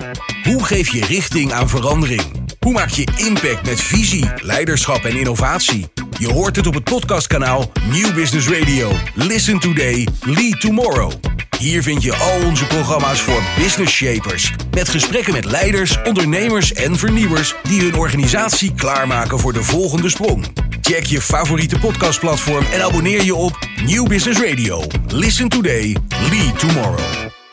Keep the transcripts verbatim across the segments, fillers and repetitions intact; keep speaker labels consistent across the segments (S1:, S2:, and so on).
S1: Hoe geef je richting aan verandering? Hoe maak je impact met visie, leiderschap en innovatie? Je hoort het op het podcastkanaal Nieuw Business Radio. Listen today, lead tomorrow. Hier vind je al onze programma's voor business shapers. Met gesprekken met leiders, ondernemers en vernieuwers die hun organisatie klaarmaken voor de volgende sprong. Check je favoriete podcastplatform en abonneer je op Nieuw Business Radio. Listen today, lead tomorrow.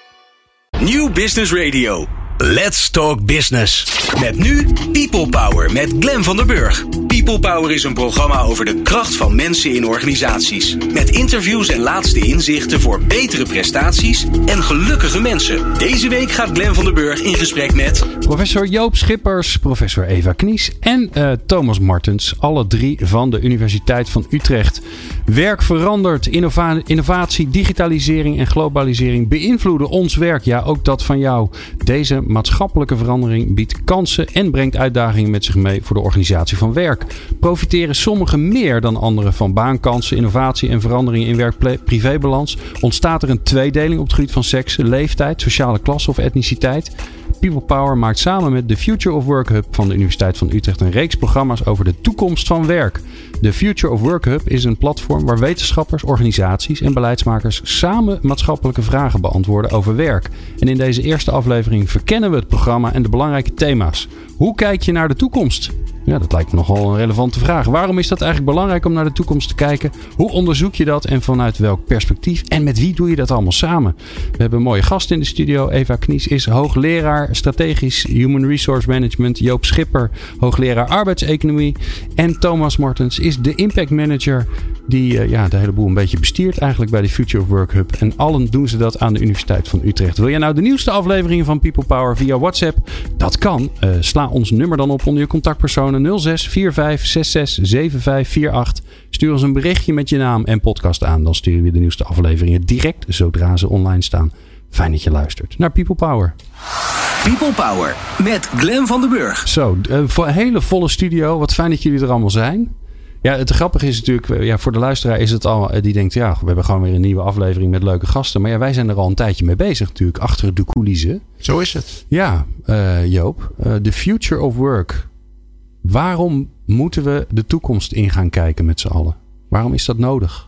S1: Nieuw Business Radio. Let's talk business. Met nu People Power met Glenn van der Burg. People Power is een programma over de kracht van mensen in organisaties. Met interviews en laatste inzichten voor betere prestaties en gelukkige mensen. Deze week gaat Glenn van der Burg in gesprek met
S2: professor Joop Schippers, professor Eva Knies en uh, Thomas Martens. Alle drie van de Universiteit van Utrecht. Werk verandert, innova- innovatie, digitalisering en globalisering beïnvloeden ons werk. Ja, ook dat van jou. Deze maatschappelijke verandering biedt kansen en brengt uitdagingen met zich mee voor de organisatie van werk. Profiteren sommigen meer dan anderen van baankansen, innovatie en veranderingen in werk-privébalans? Ontstaat er een tweedeling op het gebied van seks, leeftijd, sociale klasse of etniciteit? People Power maakt samen met de Future of Work Hub van de Universiteit van Utrecht een reeks programma's over de toekomst van werk. De Future of Work Hub is een platform waar wetenschappers, organisaties en beleidsmakers samen maatschappelijke vragen beantwoorden over werk. En in deze eerste aflevering verkennen we het programma en de belangrijke thema's. Hoe kijk je naar de toekomst? Ja, dat lijkt me nogal een relevante vraag. Waarom is dat eigenlijk belangrijk om naar de toekomst te kijken? Hoe onderzoek je dat en vanuit welk perspectief? En met wie doe je dat allemaal samen? We hebben een mooie gast in de studio. Eva Knies is hoogleraar strategisch Human Resource Management. Joop Schipper, hoogleraar arbeidseconomie. En Thomas Martens is de impact manager die uh, ja, de hele boel een beetje bestiert eigenlijk bij de Future of Work Hub. En allen doen ze dat aan de Universiteit van Utrecht. Wil jij nou de nieuwste afleveringen van People Power via WhatsApp? Dat kan. Uh, sla ons nummer dan op onder je contactpersonen nul zes vier vijf zes zes zeven vijf vier acht. Stuur ons een berichtje met je naam en podcast aan. Dan sturen we de nieuwste afleveringen direct zodra ze online staan. Fijn dat je luistert naar People Power.
S1: People Power met Glenn van der Burg.
S2: Zo, uh, voor een hele volle studio. Wat fijn dat jullie er allemaal zijn. Ja, het grappige is natuurlijk, ja, voor de luisteraar is het al, die denkt, ja, we hebben gewoon weer een nieuwe aflevering met leuke gasten. Maar ja, wij zijn er al een tijdje mee bezig natuurlijk, achter de coulissen.
S3: Zo is het.
S2: Ja, uh, Joop, uh, the future of work. Waarom moeten we de toekomst in gaan kijken met z'n allen? Waarom is dat nodig?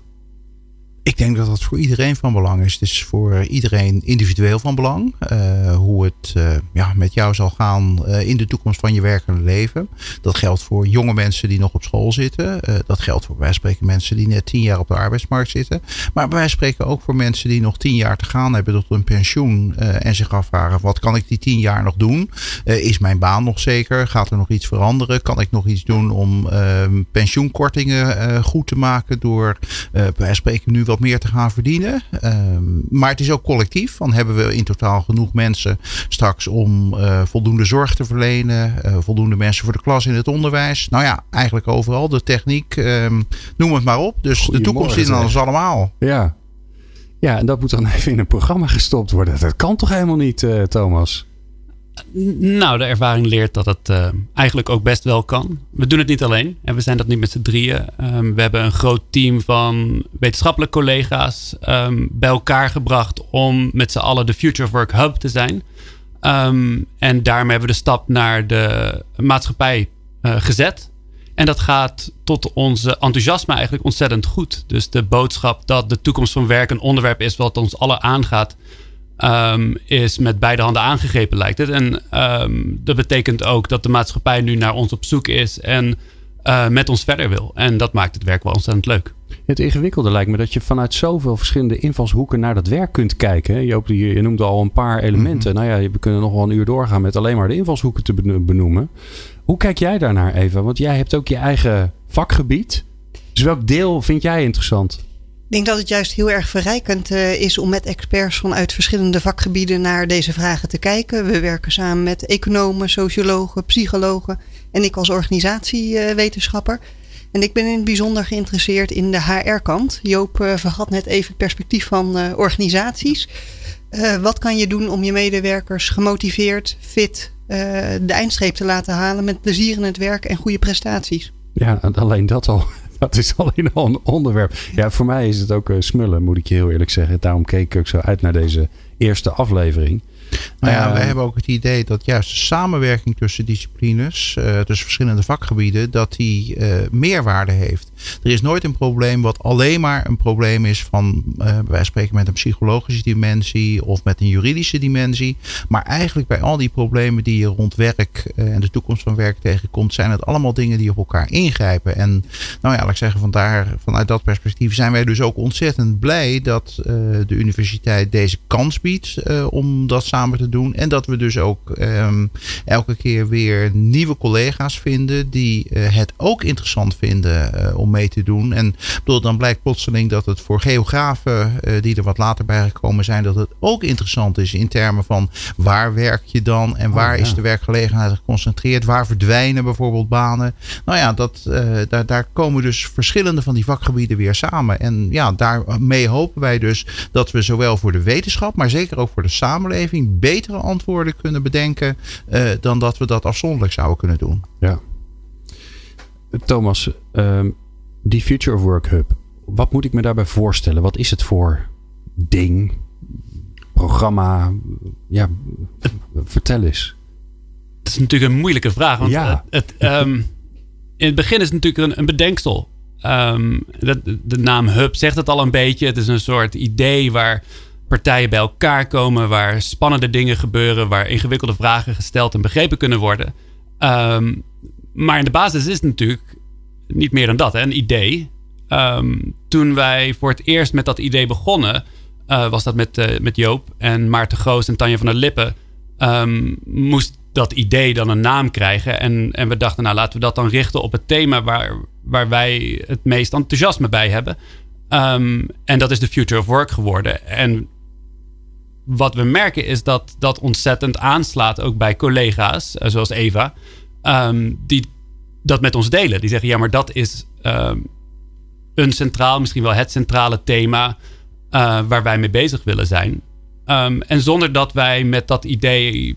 S3: Ik denk dat dat voor iedereen van belang is. Het is voor iedereen individueel van belang. Uh, hoe het uh, ja, met jou zal gaan uh, in de toekomst van je werkende leven. Dat geldt voor jonge mensen die nog op school zitten. Uh, dat geldt voor, wij spreken, mensen die net tien jaar op de arbeidsmarkt zitten. Maar wij spreken ook voor mensen die nog tien jaar te gaan hebben tot hun pensioen. Uh, en zich afvragen, wat kan ik die tien jaar nog doen? Uh, is mijn baan nog zeker? Gaat er nog iets veranderen? Kan ik nog iets doen om uh, pensioenkortingen uh, goed te maken? Door, uh, wij spreken nu wat meer te gaan verdienen. Um, maar het is ook collectief. Dan hebben we in totaal genoeg mensen straks om uh, voldoende zorg te verlenen. Uh, voldoende mensen voor de klas in het onderwijs. Nou ja, eigenlijk overal. De techniek, um, noem het maar op. Dus de toekomst is aan ons allemaal.
S2: Ja. Ja, en dat moet dan even in een programma gestopt worden. Dat kan toch helemaal niet, uh, Thomas?
S4: Nou, de ervaring leert dat het uh, eigenlijk ook best wel kan. We doen het niet alleen. En we zijn dat niet met z'n drieën. Um, we hebben een groot team van wetenschappelijke collega's um, bij elkaar gebracht om met z'n allen de Future of Work Hub te zijn. Um, en daarmee hebben we de stap naar de maatschappij uh, gezet. En dat gaat tot onze enthousiasme eigenlijk ontzettend goed. Dus de boodschap dat de toekomst van werk een onderwerp is wat ons allen aangaat, Um, is met beide handen aangegrepen, lijkt het. En um, dat betekent ook dat de maatschappij nu naar ons op zoek is en uh, met ons verder wil. En dat maakt het werk wel ontzettend leuk.
S2: Het ingewikkelde lijkt me dat je vanuit zoveel verschillende invalshoeken naar dat werk kunt kijken. Joop, je noemde al een paar elementen. Mm-hmm. Nou ja, we kunnen nog wel een uur doorgaan met alleen maar de invalshoeken te benoemen. Hoe kijk jij daarnaar, Eva? Want jij hebt ook je eigen vakgebied. Dus welk deel vind jij interessant?
S5: Ik denk dat het juist heel erg verrijkend uh, is om met experts vanuit verschillende vakgebieden naar deze vragen te kijken. We werken samen met economen, sociologen, psychologen en ik als organisatiewetenschapper. En ik ben in het bijzonder geïnteresseerd in de H R-kant. Joop uh, vergat net even het perspectief van uh, organisaties. Uh, wat kan je doen om je medewerkers gemotiveerd, fit, uh, de eindstreep te laten halen met plezier in het werk en goede prestaties?
S2: Ja, alleen dat al. Dat is alleen al een onderwerp. Ja, voor mij is het ook uh, smullen, moet ik je heel eerlijk zeggen. Daarom keek ik ook zo uit naar deze eerste aflevering.
S3: Nou ja,
S2: Uh,
S3: wij hebben ook het idee dat juist de samenwerking tussen disciplines, uh, tussen verschillende vakgebieden, dat die uh, meerwaarde heeft. Er is nooit een probleem wat alleen maar een probleem is van, uh, wij spreken met een psychologische dimensie of met een juridische dimensie. Maar eigenlijk bij al die problemen die je rond werk uh, en de toekomst van werk tegenkomt, zijn het allemaal dingen die op elkaar ingrijpen. En nou ja, laat ik zeggen, vandaar, vanuit dat perspectief zijn wij dus ook ontzettend blij dat uh, de universiteit deze kans biedt uh, om dat samen te doen. En dat we dus ook um, elke keer weer nieuwe collega's vinden die uh, het ook interessant vinden uh, om mee te doen. En bedoel, dan blijkt plotseling dat het voor geografen uh, die er wat later bij gekomen zijn, dat het ook interessant is in termen van waar werk je dan en waar oh, ja. is de werkgelegenheid geconcentreerd, waar verdwijnen bijvoorbeeld banen. Nou ja, dat, uh, daar, daar komen dus verschillende van die vakgebieden weer samen. En ja, daarmee hopen wij dus dat we zowel voor de wetenschap, maar zeker ook voor de samenleving betere antwoorden kunnen bedenken uh, dan dat we dat afzonderlijk zouden kunnen doen.
S2: Ja. Thomas, um, die Future of Work Hub, wat moet ik me daarbij voorstellen? Wat is het voor ding, programma? Ja, vertel eens.
S4: Dat is natuurlijk een moeilijke vraag. Want
S2: ja.
S4: het, het, um, in het begin is het natuurlijk een, een bedenksel. Um, de, de naam Hub zegt het al een beetje. Het is een soort idee waar partijen bij elkaar komen, waar spannende dingen gebeuren, waar ingewikkelde vragen gesteld en begrepen kunnen worden. Um, maar in de basis is het natuurlijk niet meer dan dat, hè? Een idee. Um, toen wij voor het eerst met dat idee begonnen, uh, was dat met, uh, met Joop en Maarten Goos en Tanja van der Lippen. Um, moest dat idee dan een naam krijgen. En, en we dachten, nou laten we dat dan richten op het thema waar, waar wij het meest enthousiasme bij hebben. Um, en dat is de Future of Work geworden. En wat we merken is dat dat ontzettend aanslaat ook bij collega's, uh, zoals Eva, um, die dat met ons delen. Die zeggen, ja, maar dat is um, een centraal, misschien wel het centrale thema uh, waar wij mee bezig willen zijn. Um, en zonder dat wij met dat idee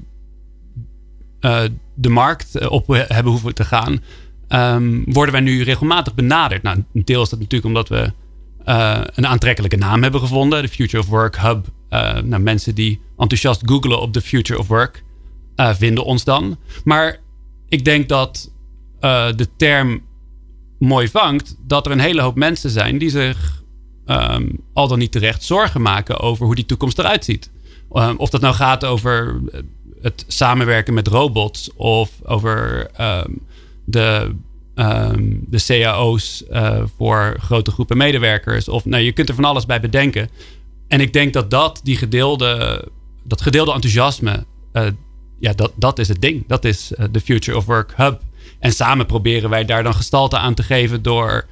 S4: uh, de markt op hebben hoeven te gaan, um, worden wij nu regelmatig benaderd. Nou, een deel is dat natuurlijk omdat we uh, een aantrekkelijke naam hebben gevonden. De Future of Work Hub. Uh, nou, mensen die enthousiast googlen op de Future of Work uh, vinden ons dan. Maar ik denk dat uh, de term mooi vangt, dat er een hele hoop mensen zijn die zich um, al dan niet terecht zorgen maken over hoe die toekomst eruit ziet. Um, of dat nou gaat over het samenwerken met robots of over um, de, um, de C A O's uh, voor grote groepen medewerkers. Of nou, je kunt er van alles bij bedenken. En ik denk dat dat, die gedeelde, dat gedeelde enthousiasme, uh, ja, dat, dat is het ding. Dat is uh, de Future of Work Hub. En samen proberen wij daar dan gestalte aan te geven door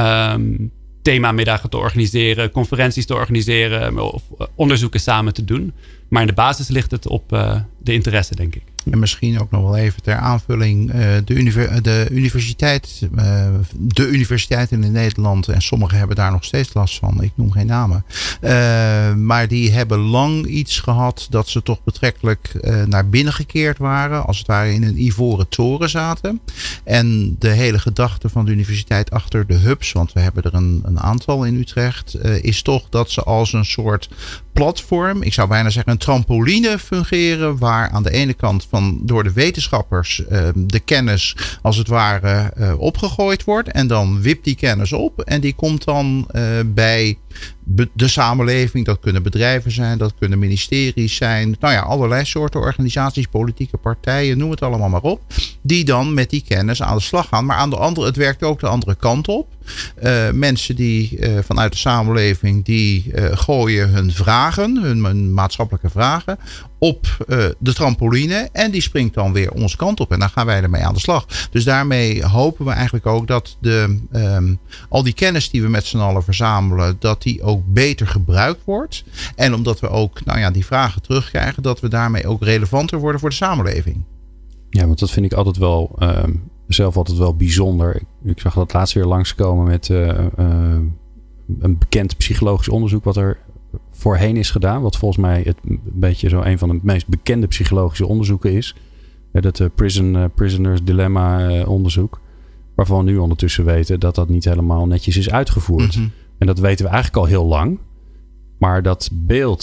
S4: um, themamiddagen te organiseren, conferenties te organiseren of onderzoeken samen te doen. Maar in de basis ligt het op uh, de interesse, denk ik.
S3: En misschien ook nog wel even ter aanvulling. Uh, de, univer- de universiteit, uh, de universiteiten in Nederland, en sommigen hebben daar nog steeds last van. Ik noem geen namen. Uh, maar die hebben lang iets gehad dat ze toch betrekkelijk uh, naar binnen gekeerd waren. Als het ware in een ivoren toren zaten. En de hele gedachte van de universiteit achter de hubs, want we hebben er een, een aantal in Utrecht, uh, is toch dat ze als een soort platform, ik zou bijna zeggen een trampoline fungeren, waar aan de ene kant van door de wetenschappers uh, de kennis als het ware uh, opgegooid wordt. En dan wipt die kennis op en die komt dan uh, bij de samenleving. Dat kunnen bedrijven zijn, dat kunnen ministeries zijn. Nou ja, allerlei soorten organisaties, politieke partijen, noem het allemaal maar op. Die dan met die kennis aan de slag gaan. Maar aan de andere, het werkt ook de andere kant op. Uh, mensen die uh, vanuit de samenleving die uh, gooien hun vragen, hun, hun maatschappelijke vragen op uh, de trampoline en die springt dan weer onze kant op en dan gaan wij ermee aan de slag. Dus daarmee hopen we eigenlijk ook dat de, um, al die kennis die we met z'n allen verzamelen, dat die ook beter gebruikt wordt. En omdat we ook nou ja, die vragen terugkrijgen, dat we daarmee ook relevanter worden voor de samenleving.
S2: Ja, want dat vind ik altijd wel uh, zelf altijd wel bijzonder. Ik, ik zag dat laatst weer langskomen met uh, uh, een bekend psychologisch onderzoek wat er voorheen is gedaan. Wat volgens mij het een beetje zo een van de meest bekende psychologische onderzoeken is. Dat uh, prison, uh, Prisoners Dilemma uh, onderzoek. Waarvan we nu ondertussen weten dat dat niet helemaal netjes is uitgevoerd. Mm-hmm. En dat weten we eigenlijk al heel lang. Maar dat beeld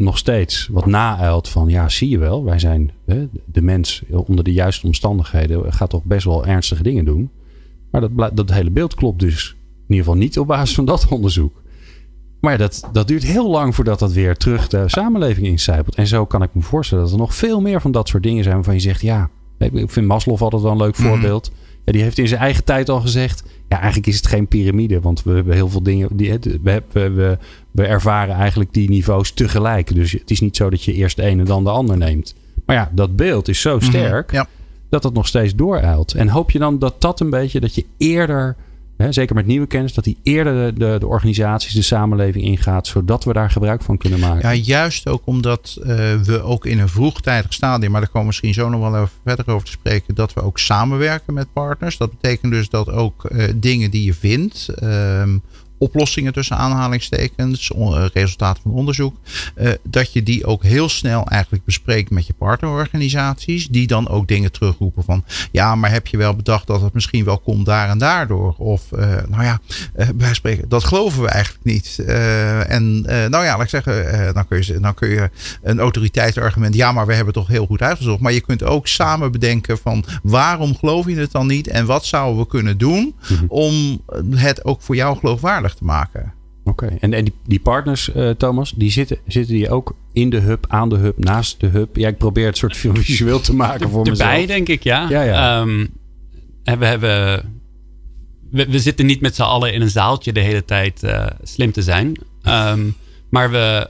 S2: nog steeds wat naeilt van ja, zie je wel, wij zijn hè, de mens onder de juiste omstandigheden gaat toch best wel ernstige dingen doen. Maar dat, dat hele beeld klopt dus in ieder geval niet op basis van dat onderzoek. Maar dat, dat duurt heel lang voordat dat weer terug de samenleving incijpelt. En zo kan ik me voorstellen dat er nog veel meer van dat soort dingen zijn waarvan je zegt ja, ik vind Maslow altijd wel een leuk voorbeeld. Mm. Ja, die heeft in zijn eigen tijd al gezegd ja, eigenlijk is het geen piramide. Want we hebben heel veel dingen. Die, we, we, we ervaren eigenlijk die niveaus tegelijk. Dus het is niet zo dat je eerst de een en dan de ander neemt. Maar ja, dat beeld is zo sterk. Mm-hmm, ja. Dat het nog steeds dooreilt. En hoop je dan dat dat een beetje, dat je eerder, hè, zeker met nieuwe kennis, dat die eerder de, de, de organisaties, de samenleving ingaat, zodat we daar gebruik van kunnen maken?
S3: Ja, juist ook omdat uh, we ook in een vroegtijdig stadium, maar daar komen we misschien zo nog wel even verder over te spreken, dat we ook samenwerken met partners. Dat betekent dus dat ook uh, dingen die je vindt, uh, oplossingen tussen aanhalingstekens, on, resultaten van onderzoek, uh, dat je die ook heel snel eigenlijk bespreekt met je partnerorganisaties, die dan ook dingen terugroepen van, ja, maar heb je wel bedacht dat het misschien wel komt daar en daardoor? Of, uh, nou ja, uh, wij spreken, dat geloven we eigenlijk niet. Uh, en uh, nou ja, laat ik zeggen, uh, dan, kun je, dan kun je een autoriteitsargument, ja, maar we hebben het toch heel goed uitgezocht. Maar je kunt ook samen bedenken van, waarom geloof je het dan niet? En wat zouden we kunnen doen mm-hmm. om het ook voor jou geloofwaardig te maken.
S2: Oké, okay. en, en die, die partners, uh, Thomas, die zitten, zitten die ook in de hub, aan de hub, naast de hub? Ja, ik probeer het soort visueel te maken voor mezelf.
S4: Erbij, denk ik, ja.
S2: ja, ja.
S4: Um, we, hebben, we, we zitten niet met z'n allen in een zaaltje de hele tijd uh, slim te zijn. Um, maar we,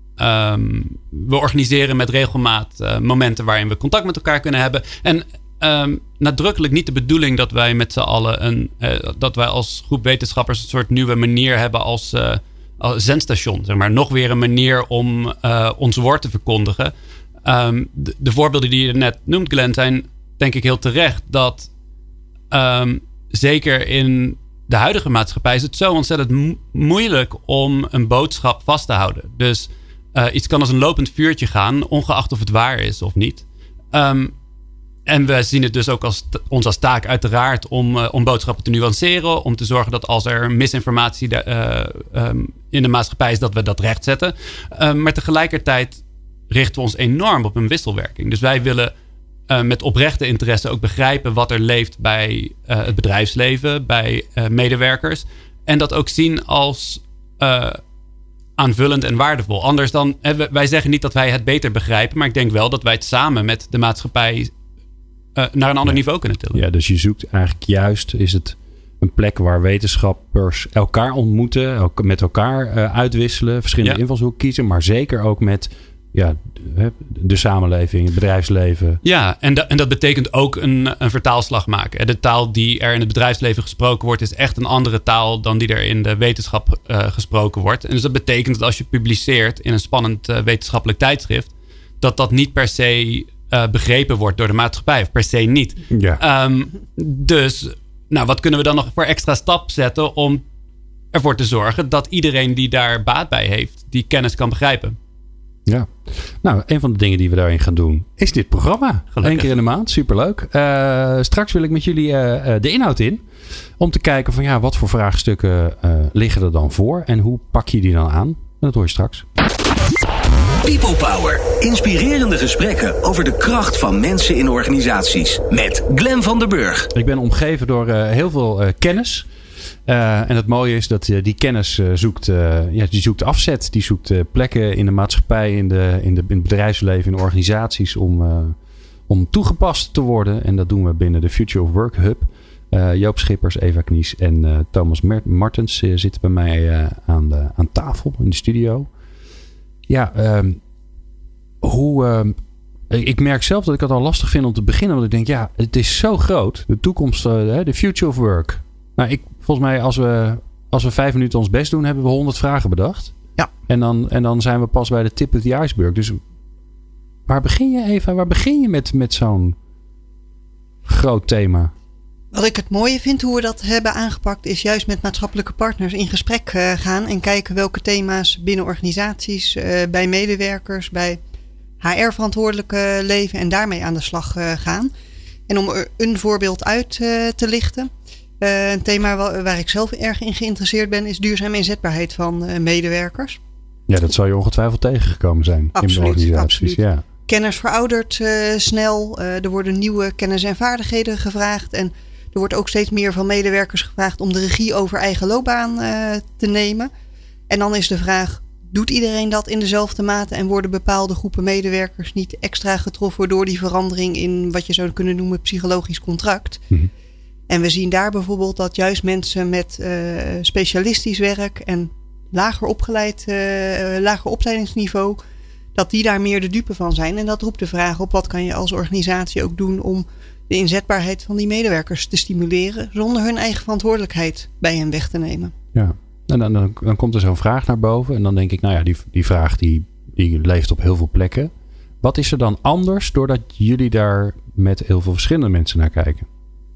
S4: um, we organiseren met regelmaat uh, momenten waarin we contact met elkaar kunnen hebben. En Um, nadrukkelijk niet de bedoeling dat wij met z'n allen een, uh, dat wij als groep wetenschappers een soort nieuwe manier hebben als, uh, als zendstation. Zeg maar. Nog weer een manier om uh, ons woord te verkondigen. Um, de, de voorbeelden die je net noemt, Glenn, zijn denk ik heel terecht. Dat um, zeker in de huidige maatschappij is het zo ontzettend mo- moeilijk om een boodschap vast te houden. Dus uh, iets kan als een lopend vuurtje gaan, ongeacht of het waar is of niet. Um, En we zien het dus ook als t- ons als taak uiteraard om, uh, om boodschappen te nuanceren. Om te zorgen dat als er misinformatie de, uh, um, in de maatschappij is, dat we dat rechtzetten. Um, maar tegelijkertijd richten we ons enorm op een wisselwerking. Dus wij willen uh, met oprechte interesse ook begrijpen wat er leeft bij uh, het bedrijfsleven, bij uh, medewerkers. En dat ook zien als uh, aanvullend en waardevol. Anders dan, uh, wij zeggen niet dat wij het beter begrijpen. Maar ik denk wel dat wij het samen met de maatschappij Uh, naar een ander ja. niveau kunnen tillen.
S2: Ja, dus je zoekt eigenlijk juist, is het een plek waar wetenschappers elkaar ontmoeten, elk, met elkaar uh, uitwisselen, verschillende ja. invalshoeken kiezen, maar zeker ook met ja, de, de samenleving, het bedrijfsleven.
S4: Ja, en, da, en dat betekent ook een, een vertaalslag maken. De taal die er in het bedrijfsleven gesproken wordt, is echt een andere taal dan die er in de wetenschap uh, gesproken wordt. En dus dat betekent dat als je publiceert in een spannend uh, wetenschappelijk tijdschrift, dat dat niet per se Uh, begrepen wordt door de maatschappij. Of per se niet.
S2: Ja.
S4: Um, dus, nou, wat kunnen we dan nog voor extra stap zetten om ervoor te zorgen dat iedereen die daar baat bij heeft, die kennis kan begrijpen?
S2: Ja. Nou, een van de dingen die we daarin gaan doen is dit programma. Eén keer in de maand. Superleuk. Uh, straks wil ik met jullie uh, de inhoud in. Om te kijken van ja, wat voor vraagstukken uh, liggen er dan voor? En hoe pak je die dan aan? En dat hoor je straks.
S1: People Power. Inspirerende gesprekken over de kracht van mensen in organisaties. Met Glenn van der Burg.
S2: Ik ben omgeven door uh, heel veel uh, kennis. Uh, en het mooie is dat uh, die kennis uh, zoekt, uh, ja, die zoekt afzet. Die zoekt uh, plekken in de maatschappij, in, de, in, de, in het bedrijfsleven, in de organisaties om, uh, om toegepast te worden. En dat doen we binnen de Future of Work Hub. Uh, Joop Schippers, Eva Knies en uh, Thomas Martens uh, zitten bij mij uh, aan, de, aan tafel in de studio. Ja, um, hoe... Um, ik merk zelf dat ik het al lastig vind om te beginnen. Want ik denk, ja, het is zo groot. De toekomst, uh, de future of work. Nou, ik, volgens mij, als we, als we vijf minuten ons best doen, hebben we honderd vragen bedacht.
S3: Ja.
S2: En dan, en dan zijn we pas bij de tip of the iceberg. Dus waar begin je, Eva? Waar begin je met, met zo'n groot thema?
S5: Wat ik het mooie vind hoe we dat hebben aangepakt, is juist met maatschappelijke partners in gesprek uh, gaan en kijken welke thema's binnen organisaties, uh, bij medewerkers, bij H R-verantwoordelijke leven en daarmee aan de slag uh, gaan. En om er een voorbeeld uit uh, te lichten. Uh, een thema waar, waar ik zelf erg in geïnteresseerd ben, is duurzame inzetbaarheid van uh, medewerkers.
S2: Ja, dat zal je ongetwijfeld tegengekomen zijn.
S5: Absoluut,
S2: in de organisaties.
S5: Absoluut.
S2: Ja.
S5: Kennis veroudert uh, snel. Uh, er worden nieuwe kennis en vaardigheden gevraagd. En er wordt ook steeds meer van medewerkers gevraagd om de regie over eigen loopbaan uh, te nemen. En dan is de vraag, doet iedereen dat in dezelfde mate? En worden bepaalde groepen medewerkers niet extra getroffen door die verandering in wat je zou kunnen noemen psychologisch contract? Mm-hmm. En we zien daar bijvoorbeeld dat juist mensen met uh, specialistisch werk en lager opgeleid, uh, lager opleidingsniveau, dat die daar meer de dupe van zijn. En dat roept de vraag op, wat kan je als organisatie ook doen om de inzetbaarheid van die medewerkers te stimuleren, zonder hun eigen verantwoordelijkheid bij hen weg te nemen.
S2: Ja, en dan, dan, dan komt er zo'n vraag naar boven. En dan denk ik, nou ja, die, die vraag die, die leeft op heel veel plekken. Wat is er dan anders doordat jullie daar met heel veel verschillende mensen naar kijken?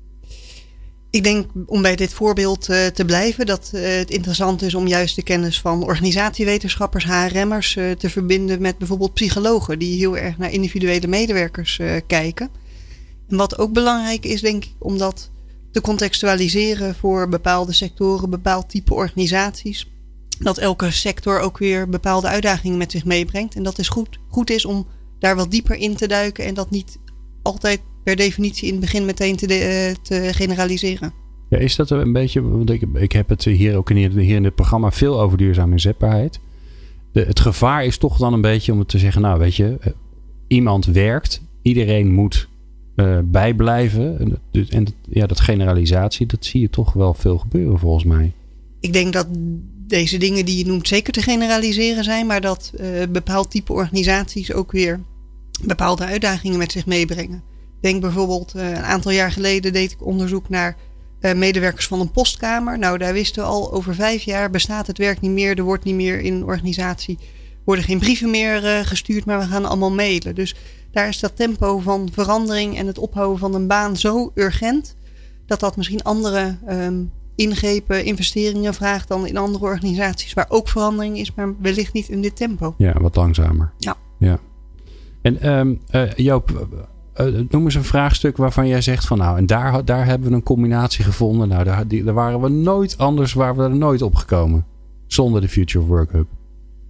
S5: Ik denk, om bij dit voorbeeld uh, te blijven, dat uh, het interessant is om juist de kennis van organisatiewetenschappers, H R M'ers uh, te verbinden met bijvoorbeeld psychologen, die heel erg naar individuele medewerkers uh, kijken. En wat ook belangrijk is, denk ik, om dat te contextualiseren voor bepaalde sectoren, bepaald type organisaties. Dat elke sector ook weer bepaalde uitdagingen met zich meebrengt. En dat is goed, goed is om daar wat dieper in te duiken en dat niet altijd per definitie in het begin meteen te, de, te generaliseren.
S2: Ja, is dat een beetje, want ik, ik heb het hier ook in, hier in het programma veel over duurzame inzetbaarheid. De, het gevaar is toch dan een beetje om het te zeggen, nou weet je, iemand werkt, iedereen moet uh, bijblijven. En, en ja, dat generalisatie, dat zie je toch wel veel gebeuren volgens mij.
S5: Ik denk dat deze dingen die je noemt zeker te generaliseren zijn, maar dat uh, bepaald type organisaties ook weer bepaalde uitdagingen met zich meebrengen. Ik denk bijvoorbeeld, uh, een aantal jaar geleden deed ik onderzoek naar uh, medewerkers van een postkamer. Nou, daar wisten we al, over vijf jaar bestaat het werk niet meer. Er wordt niet meer in een organisatie, worden geen brieven meer uh, gestuurd, maar we gaan allemaal mailen. Dus daar is dat tempo van verandering en het ophouden van een baan zo urgent, dat dat misschien andere um, ingrepen, investeringen vraagt dan in andere organisaties waar ook verandering is, maar wellicht niet in dit tempo.
S2: Ja, wat langzamer.
S5: Ja.
S2: ja. En um, uh, Joop, uh, noem eens een vraagstuk waarvan jij zegt van nou, en daar, daar hebben we een combinatie gevonden. Nou, daar, die, daar waren we nooit anders, waren we er nooit op gekomen. Zonder de Future of Work Hub.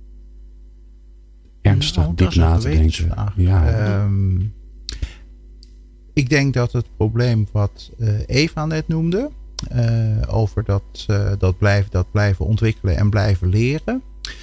S2: Ernstig,
S3: nou,
S2: diep na te denken. Ja.
S3: Um, ik denk dat het probleem wat uh, Eva net noemde, uh, over dat, uh, dat, blijven, dat blijven ontwikkelen en blijven leren.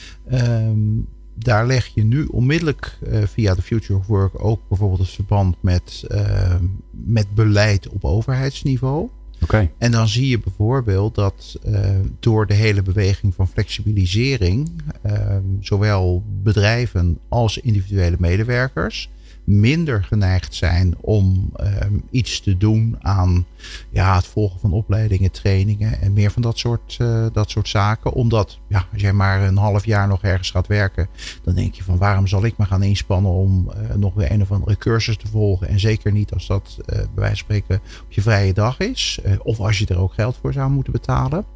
S3: Um, Daar leg je nu onmiddellijk uh, via de Future of Work ook bijvoorbeeld het verband met, uh, met beleid op overheidsniveau.
S2: Okay.
S3: En dan zie je bijvoorbeeld dat uh, door de hele beweging van flexibilisering, uh, zowel bedrijven als individuele medewerkers minder geneigd zijn om um, iets te doen aan ja, het volgen van opleidingen, trainingen en meer van dat soort, uh, dat soort zaken. Omdat ja, als jij maar een half jaar nog ergens gaat werken, dan denk je van waarom zal ik me gaan inspannen om uh, nog weer een of andere cursus te volgen. En zeker niet als dat uh, bij wijze van spreken op je vrije dag is. Uh, of als je er ook geld voor zou moeten betalen.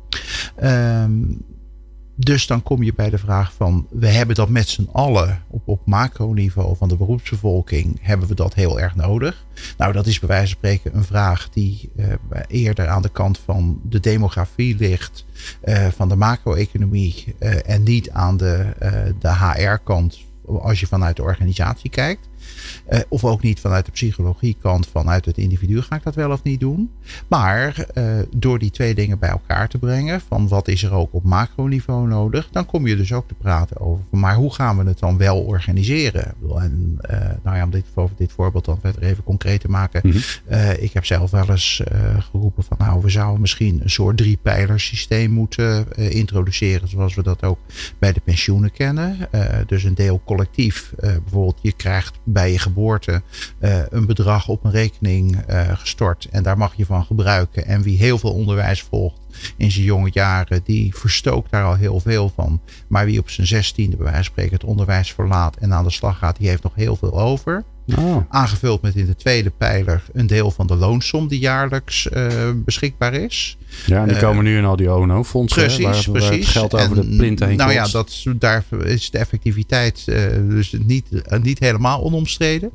S3: Um, Dus dan kom je bij de vraag van, we hebben dat met z'n allen op, op macroniveau van de beroepsbevolking, hebben we dat heel erg nodig? Nou, dat is bij wijze van spreken een vraag die uh, eerder aan de kant van de demografie ligt, uh, van de macro-economie uh, en niet aan de, uh, de H R-kant als je vanuit de organisatie kijkt. Uh, of ook niet vanuit de psychologiekant, vanuit het individu ga ik dat wel of niet doen. Maar uh, door die twee dingen bij elkaar te brengen, van wat is er ook op macroniveau nodig, dan kom je dus ook te praten over, maar hoe gaan we het dan wel organiseren? En uh, nou ja, om dit, over dit voorbeeld dan verder even concreet te maken. Mm-hmm. Uh, ik heb zelf wel eens uh, geroepen van nou, we zouden misschien een soort driepijlersysteem moeten uh, introduceren, zoals we dat ook bij de pensioenen kennen. Uh, dus een deel collectief. Uh, bijvoorbeeld je krijgt bij je geboorte uh, een bedrag op een rekening uh, gestort. En daar mag je van gebruiken. En wie heel veel onderwijs volgt in zijn jonge jaren, die verstookt daar al heel veel van. Maar wie op zijn zestiende bij wijze van spreken het onderwijs verlaat en aan de slag gaat, die heeft nog heel veel over. Oh. Aangevuld met in de tweede pijler een deel van de loonsom die jaarlijks uh, beschikbaar is.
S2: Ja, en die komen uh, nu in al die O N O-fondsen.
S3: Precies,
S2: hè, waar,
S3: precies.
S2: Waar het geld over en, de plint heen
S3: Nou
S2: kost.
S3: ja, dat, daar is de effectiviteit uh, dus niet, uh, niet helemaal onomstreden.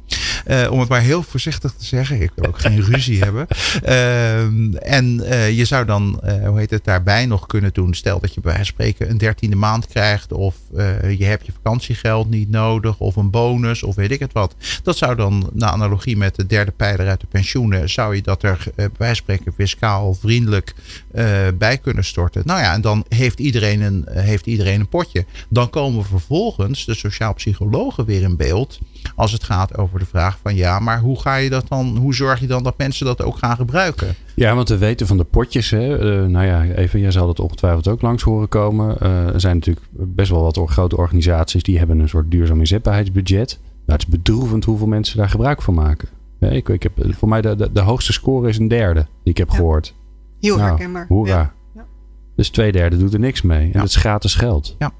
S3: Uh, om het maar heel voorzichtig te zeggen. Ik wil ook geen ruzie hebben. Uh, en uh, je zou dan, uh, hoe heet het, daarbij nog kunnen doen. Stel dat je bij wijze van spreken een dertiende maand krijgt. Of uh, je hebt je vakantiegeld niet nodig. Of een bonus. Of weet ik het wat. Dat zou dan, na analogie met de derde pijler uit de pensioenen. Zou je dat er uh, bij wijze van spreken fiscaal vriendelijk uh, bij kunnen storten. Nou ja, en dan heeft iedereen een, uh, heeft iedereen een potje. Dan komen vervolgens de sociaal psychologen weer in beeld. Als het gaat over de vraag van ja, maar hoe ga je dat dan? Hoe zorg je dan dat mensen dat ook gaan gebruiken?
S2: Ja, want we weten van de potjes. Hè, uh, nou ja, even, jij zal het ongetwijfeld ook langs horen komen. Uh, er zijn natuurlijk best wel wat grote organisaties die hebben een soort duurzaam inzetbaarheidsbudget. Nou, het is bedroevend hoeveel mensen daar gebruik van maken. Ja, ik, ik heb, voor mij de, de, de hoogste score is een derde die ik heb ja. gehoord.
S5: Heel
S2: nou,
S5: herkenbaar.
S2: Hoera.
S5: Ja. Ja.
S2: Dus twee derde doet er niks mee. En ja. dat is gratis geld.
S3: Ja.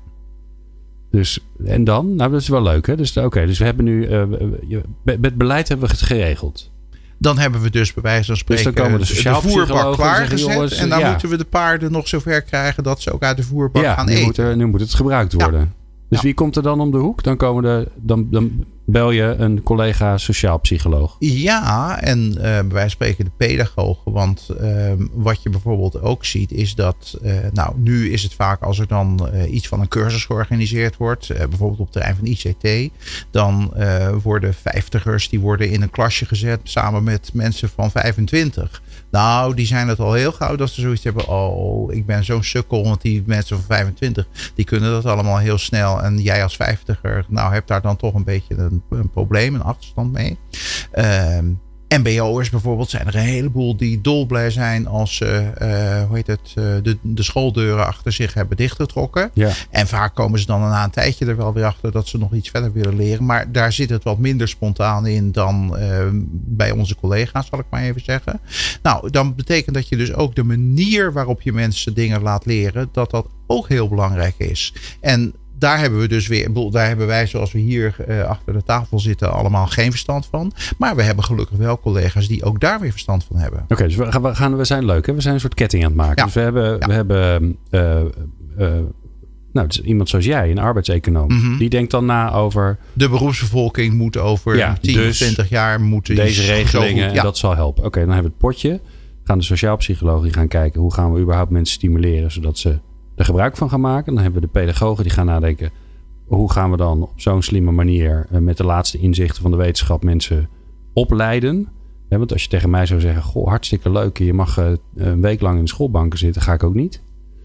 S2: Dus, en dan? Nou, dat is wel leuk. Hè? Dus, Oké, okay, dus we hebben nu... Uh, met beleid hebben we het geregeld.
S3: Dan hebben we dus bij wijze van spreken dus dan komen de, sociaal de voerbak klaargezet. En, jongens, en dan ja. moeten we de paarden nog zover krijgen dat ze ook uit de voerbak ja, gaan
S2: nu
S3: eten.
S2: Moet er, nu moet het gebruikt worden. Ja. Dus ja. wie komt er dan om de hoek? Dan, komen de, dan, dan bel je een collega sociaal psycholoog.
S3: Ja, en uh, bij wijze van spreken de pedagogen. Want uh, wat je bijvoorbeeld ook ziet is dat... Uh, nou, nu is het vaak als er dan uh, iets van een cursus georganiseerd wordt. Uh, bijvoorbeeld op het terrein van I C T. Dan uh, worden vijftigers die worden in een klasje gezet samen met mensen van vijfentwintig. Nou, die zijn het al heel gauw dat ze zoiets hebben. Oh, ik ben zo'n sukkel. Want die mensen van vijfentwintig, die kunnen dat allemaal heel snel. En jij als vijftiger, nou, hebt daar dan toch een beetje een, een probleem, een achterstand mee. Um, M B O'ers bijvoorbeeld zijn er een heleboel die dolblij zijn als ze uh, hoe heet het, uh, de, de schooldeuren achter zich hebben dichtgetrokken. Ja. En vaak komen ze dan na een tijdje er wel weer achter dat ze nog iets verder willen leren. Maar daar zit het wat minder spontaan in dan uh, bij onze collega's, zal ik maar even zeggen. Nou, dan betekent dat je dus ook de manier waarop je mensen dingen laat leren, dat dat ook heel belangrijk is. En daar hebben we dus weer, daar hebben wij zoals we hier uh, achter de tafel zitten allemaal geen verstand van. Maar we hebben gelukkig wel collega's die ook daar weer verstand van hebben.
S2: Oké, okay, dus we, gaan, we, gaan, we zijn leuk. Hè? We zijn een soort ketting aan het maken. Ja. Dus we hebben, ja. we hebben uh, uh, nou, dus iemand zoals jij, een arbeidseconoom. Mm-hmm. Die denkt dan na over...
S3: De beroepsbevolking moet over ja, tien dus of twintig jaar moeten...
S2: Deze regelingen, goed, ja. dat zal helpen. Oké, okay, dan hebben we het potje. Gaan de sociaal psychologie gaan kijken. Hoe gaan we überhaupt mensen stimuleren zodat ze er gebruik van gaan maken. Dan hebben we de pedagogen die gaan nadenken. Hoe gaan we dan op zo'n slimme manier met de laatste inzichten van de wetenschap mensen opleiden. Ja, want als je tegen mij zou zeggen, goh, hartstikke leuk. Je mag een week lang in de schoolbanken zitten. Ga ik ook niet.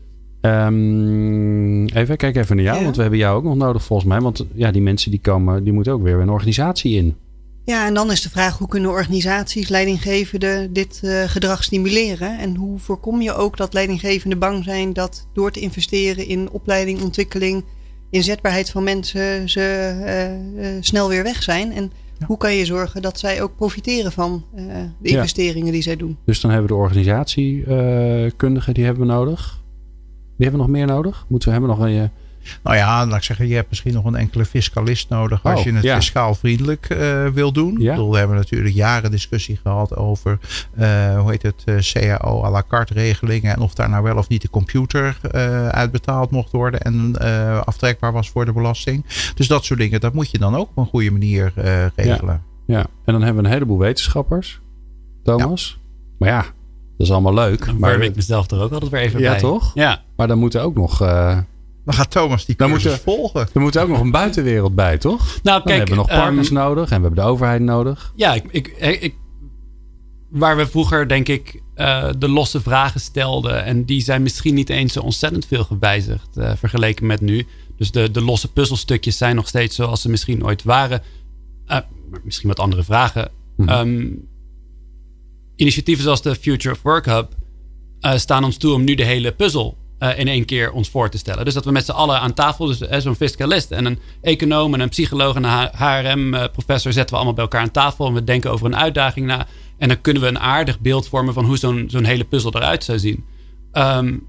S2: Um, even, kijk even naar jou. Ja. Want we hebben jou ook nog nodig volgens mij. Want ja, die mensen die komen, die moeten ook weer een organisatie in.
S5: Ja, en dan is de vraag, hoe kunnen organisaties, leidinggevenden dit uh, gedrag stimuleren? En hoe voorkom je ook dat leidinggevenden bang zijn dat door te investeren in opleiding, ontwikkeling, inzetbaarheid van mensen ze uh, uh, snel weer weg zijn? En ja. hoe kan je zorgen dat zij ook profiteren van uh, de investeringen ja. die zij doen?
S2: Dus dan hebben we de organisatiekundigen, uh, die hebben we nodig. Wie hebben we nog meer nodig? Moeten we hebben nog een... Uh,
S3: Nou ja, laat ik zeggen, je hebt misschien nog een enkele fiscalist nodig als oh, je het ja. fiscaal vriendelijk uh, wil doen. Ja. Ik bedoel, we hebben natuurlijk jaren discussie gehad over uh, hoe heet het, uh, C A O à la carte regelingen en of daar nou wel of niet de computer uh, uitbetaald mocht worden en uh, aftrekbaar was voor de belasting. Dus dat soort dingen, dat moet je dan ook op een goede manier uh, regelen.
S2: Ja. ja, en dan hebben we een heleboel wetenschappers, Thomas. Ja. Maar ja, dat is allemaal leuk.
S4: Dan
S2: maar
S4: ik mezelf er ook altijd weer even
S2: ja,
S4: bij.
S2: Ja, toch?
S4: Ja.
S2: Maar dan moeten ook nog... Uh,
S3: Dan gaat Thomas die cursus
S2: dan moeten,
S3: volgen.
S2: Er moet ook nog een buitenwereld bij, toch?
S4: Nou,
S2: dan
S4: kijk,
S2: hebben we nog partners um, nodig en we hebben de overheid nodig.
S4: Ja, ik, ik, ik, waar we vroeger denk ik uh, de losse vragen stelden. En die zijn misschien niet eens zo ontzettend veel gewijzigd uh, vergeleken met nu. Dus de, de losse puzzelstukjes zijn nog steeds zoals ze misschien ooit waren. Uh, maar misschien wat andere vragen. Mm-hmm. Um, initiatieven zoals de Future of Work Hub uh, staan ons toe om nu de hele puzzel Uh, in één keer ons voor te stellen. Dus dat we met z'n allen aan tafel, dus uh, zo'n fiscalist en een econoom en een psycholoog en een H R M-professor zetten we allemaal bij elkaar aan tafel en we denken over een uitdaging na. En dan kunnen we een aardig beeld vormen van hoe zo'n, zo'n hele puzzel eruit zou zien. Um,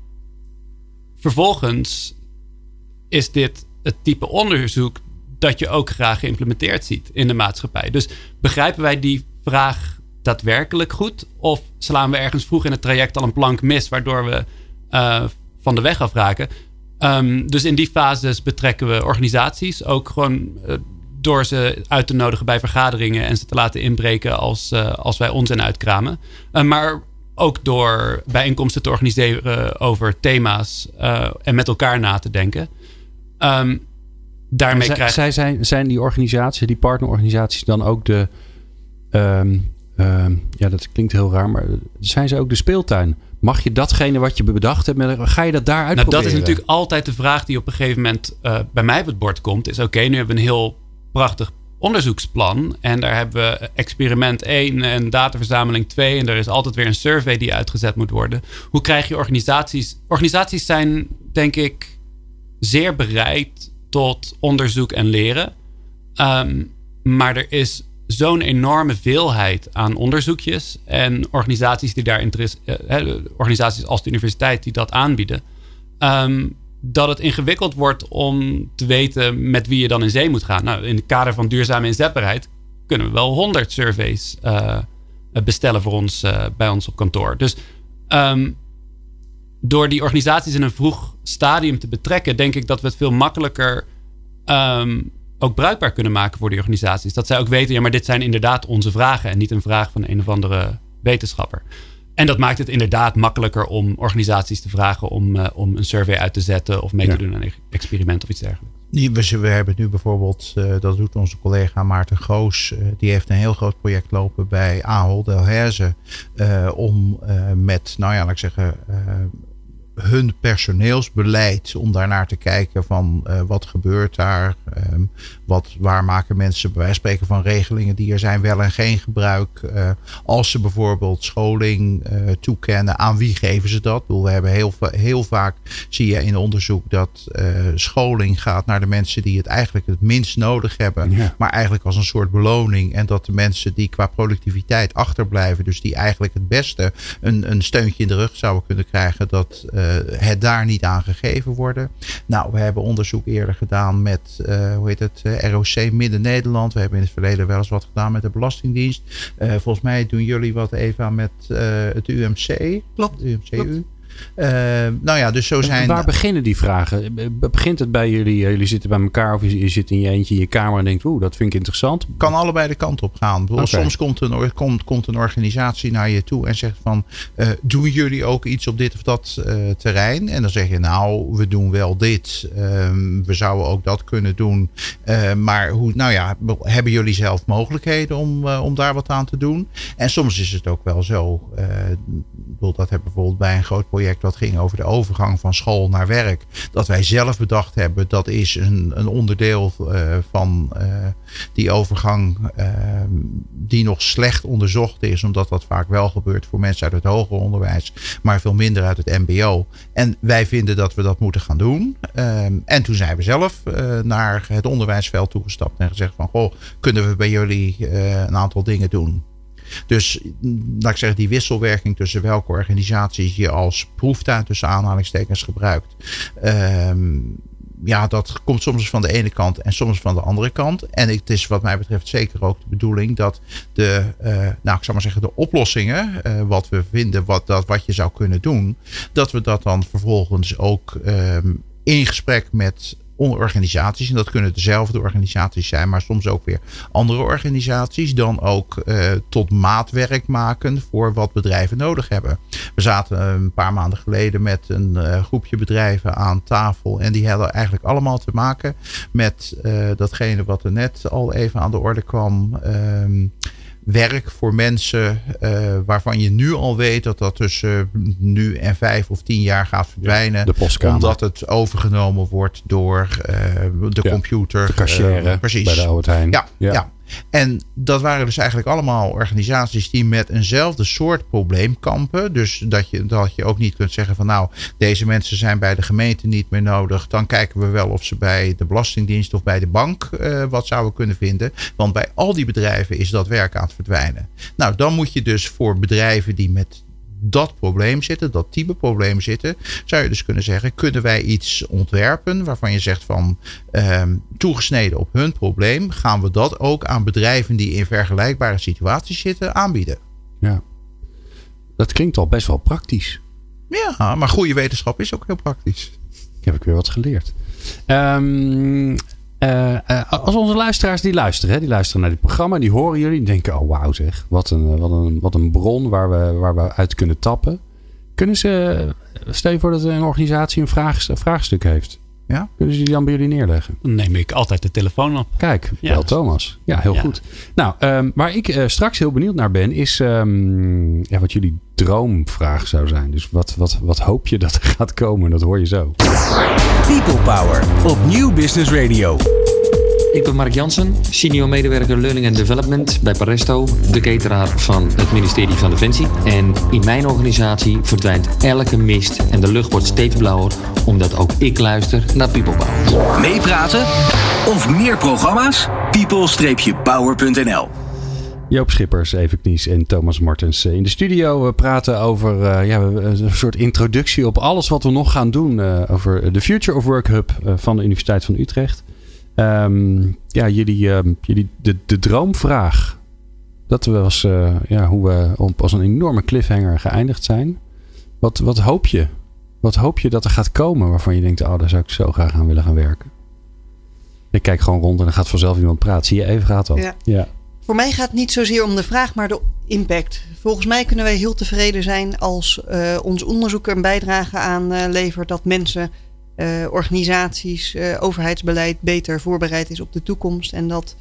S4: vervolgens is dit het type onderzoek dat je ook graag geïmplementeerd ziet in de maatschappij. Dus begrijpen wij die vraag daadwerkelijk goed? Of slaan we ergens vroeg in het traject al een plank mis, waardoor we uh, van de weg afraken? Um, dus in die fases betrekken we organisaties. Ook gewoon uh, door ze uit te nodigen bij vergaderingen en ze te laten inbreken als, uh, als wij onzin uitkramen. Uh, maar ook door bijeenkomsten te organiseren over thema's uh, en met elkaar na te denken. Um, daarmee
S2: zij,
S4: krijg...
S2: zij zijn, zijn die organisaties, die partnerorganisaties dan ook de... Um, um, ja, dat klinkt heel raar, maar zijn ze ook de speeltuin? Mag je datgene wat je bedacht hebt, ga je dat daar uitproberen?
S4: Nou, dat is natuurlijk altijd de vraag die op een gegeven moment uh, bij mij op het bord komt. Is oké, okay, nu hebben we een heel prachtig onderzoeksplan. En daar hebben we experiment één en dataverzameling twee. En er is altijd weer een survey die uitgezet moet worden. Hoe krijg je organisaties... Organisaties zijn, denk ik, zeer bereid tot onderzoek en leren. Um, maar er is zo'n enorme veelheid aan onderzoekjes en organisaties die daar interesse, eh, organisaties als de universiteit die dat aanbieden, um, dat het ingewikkeld wordt om te weten met wie je dan in zee moet gaan. Nou, in het kader van duurzame inzetbaarheid kunnen we wel honderd surveys uh, bestellen voor ons uh, bij ons op kantoor. Dus um, door die organisaties in een vroeg stadium te betrekken, denk ik dat we het veel makkelijker um, ook bruikbaar kunnen maken voor die organisaties. Dat zij ook weten, ja, maar dit zijn inderdaad onze vragen en niet een vraag van een of andere wetenschapper. En dat maakt het inderdaad makkelijker om organisaties te vragen om, uh, om een survey uit te zetten of mee te ja. doen aan een experiment of iets dergelijks.
S3: Die, we, we hebben nu bijvoorbeeld, uh, dat doet onze collega Maarten Goos, uh, die heeft een heel groot project lopen bij Ahold Delhaize uh, om uh, met, nou ja, laat ik zeggen, uh, hun personeelsbeleid, om daarnaar te kijken van uh, wat gebeurt daar, um, wat, waar maken mensen bij wijze van spreken van regelingen die er zijn wel en geen gebruik. Uh, als ze bijvoorbeeld scholing uh, toekennen, aan wie geven ze dat? Ik bedoel, we hebben heel, heel vaak, zie je in onderzoek, dat uh, scholing gaat naar de mensen die het eigenlijk het minst nodig hebben, ja. maar eigenlijk als een soort beloning, en dat de mensen die qua productiviteit achterblijven, dus die eigenlijk het beste een, een steuntje in de rug zouden kunnen krijgen, dat uh, het daar niet aan gegeven worden. Nou, we hebben onderzoek eerder gedaan met, uh, hoe heet het, uh, R O C Midden-Nederland. We hebben in het verleden wel eens wat gedaan met de Belastingdienst. Uh, volgens mij doen jullie wat, Eva, met uh, het U M C.
S5: Klopt.
S3: U M C U.
S5: Klopt.
S3: Uh, nou ja, dus zo zijn...
S2: Waar beginnen die vragen? Begint het bij jullie? Jullie zitten bij elkaar of je zit in je eentje in je kamer en denkt, oeh, dat vind ik interessant.
S3: Kan allebei de kant op gaan. Okay. Soms komt een, komt, komt een organisatie naar je toe en zegt van, uh, doen jullie ook iets op dit of dat uh, terrein? En dan zeg je, nou, we doen wel dit. Uh, we zouden ook dat kunnen doen. Uh, maar hoe, nou ja, hebben jullie zelf mogelijkheden om, uh, om daar wat aan te doen? En soms is het ook wel zo. Uh, dat hebben bijvoorbeeld bij een groot project wat ging over de overgang van school naar werk. Dat wij zelf bedacht hebben, dat is een, een onderdeel uh, van uh, die overgang uh, die nog slecht onderzocht is. Omdat dat vaak wel gebeurt voor mensen uit het hoger onderwijs. Maar veel minder uit het mbo. En wij vinden dat we dat moeten gaan doen. Uh, en toen zijn we zelf uh, naar het onderwijsveld toegestapt. En gezegd van, goh, kunnen we bij jullie uh, een aantal dingen doen? Dus laat ik zeggen, die wisselwerking tussen welke organisaties je als proeftuin tussen aanhalingstekens gebruikt. Um, ja, dat komt soms van de ene kant en soms van de andere kant. En het is wat mij betreft zeker ook de bedoeling dat de, uh, nou ik zou maar zeggen, de oplossingen, uh, wat we vinden, wat, dat, wat je zou kunnen doen, dat we dat dan vervolgens ook um, in gesprek met organisaties, en dat kunnen dezelfde organisaties zijn, maar soms ook weer andere organisaties, dan ook uh, tot maatwerk maken voor wat bedrijven nodig hebben. We zaten een paar maanden geleden met een uh, groepje bedrijven aan tafel en die hadden eigenlijk allemaal te maken met uh, datgene wat er net al even aan de orde kwam. Um, werk voor mensen uh, waarvan je nu al weet dat dat tussen nu en vijf of tien jaar gaat verdwijnen.
S2: De postkamer.
S3: Omdat het overgenomen wordt door uh, de
S2: ja,
S3: computer.
S2: De cashier
S3: uh, precies.
S2: Bij de Albert Heijn.
S3: Ja, ja. ja. En dat waren dus eigenlijk allemaal organisaties die met eenzelfde soort probleem kampen. Dus dat je, dat je ook niet kunt zeggen van nou, deze mensen zijn bij de gemeente niet meer nodig. Dan kijken we wel of ze bij de Belastingdienst of bij de bank uh, wat zouden kunnen vinden. Want bij al die bedrijven is dat werk aan het verdwijnen. Nou, dan moet je dus voor bedrijven die met dat probleem zitten, dat type probleem zitten, zou je dus kunnen zeggen, kunnen wij iets ontwerpen waarvan je zegt van uh, toegesneden op hun probleem, gaan we dat ook aan bedrijven die in vergelijkbare situaties zitten aanbieden.
S2: Ja, dat klinkt al best wel praktisch.
S3: Ja, maar goede wetenschap is ook heel praktisch.
S2: Ik heb ik weer wat geleerd. Um, Uh, uh, als onze luisteraars die luisteren, hè, die luisteren naar dit programma, die horen jullie, die denken, oh wauw zeg, wat een, wat een, wat een bron waar we, waar we uit kunnen tappen. Kunnen ze, stel je voor dat een organisatie een, vraag, een vraagstuk heeft. Ja? Kunnen ze die dan bij jullie neerleggen?
S4: Dan neem ik altijd de telefoon op.
S2: Kijk, ja. Bel Thomas. Ja, heel ja. goed. Nou, um, waar ik uh, straks heel benieuwd naar ben, is um, ja, wat jullie droomvraag zou zijn. Dus wat, wat, wat hoop je dat er gaat komen? Dat hoor je zo.
S1: People Power op Nieuw Business Radio.
S6: Ik ben Mark Jansen, senior medewerker Learning and Development bij Paresto, de cateraar van het ministerie van Defensie. En in mijn organisatie verdwijnt elke mist en de lucht wordt steeds blauwer, omdat ook ik luister naar People Power.
S1: Meepraten of meer programma's? people power punt n l.
S2: Joop Schippers, Eva Knies en Thomas Martens in de studio. We praten over uh, ja, een soort introductie op alles wat we nog gaan doen uh, over de Future of Work Hub uh, van de Universiteit van Utrecht. Um, ja, jullie, uh, jullie de, de droomvraag. Dat was uh, ja, hoe we op, als een enorme cliffhanger geëindigd zijn. Wat, wat hoop je? Wat hoop je dat er gaat komen waarvan je denkt, oh, daar zou ik zo graag aan willen gaan werken? Ik kijk gewoon rond en dan gaat vanzelf iemand praten. Zie je, even gaat al.
S5: Ja.
S2: Ja.
S5: Voor mij gaat het niet zozeer om de vraag, maar de impact. Volgens mij kunnen wij heel tevreden zijn als uh, ons onderzoek een bijdrage aan uh, levert dat mensen, uh, organisaties, uh, overheidsbeleid beter voorbereid is op de toekomst. En dat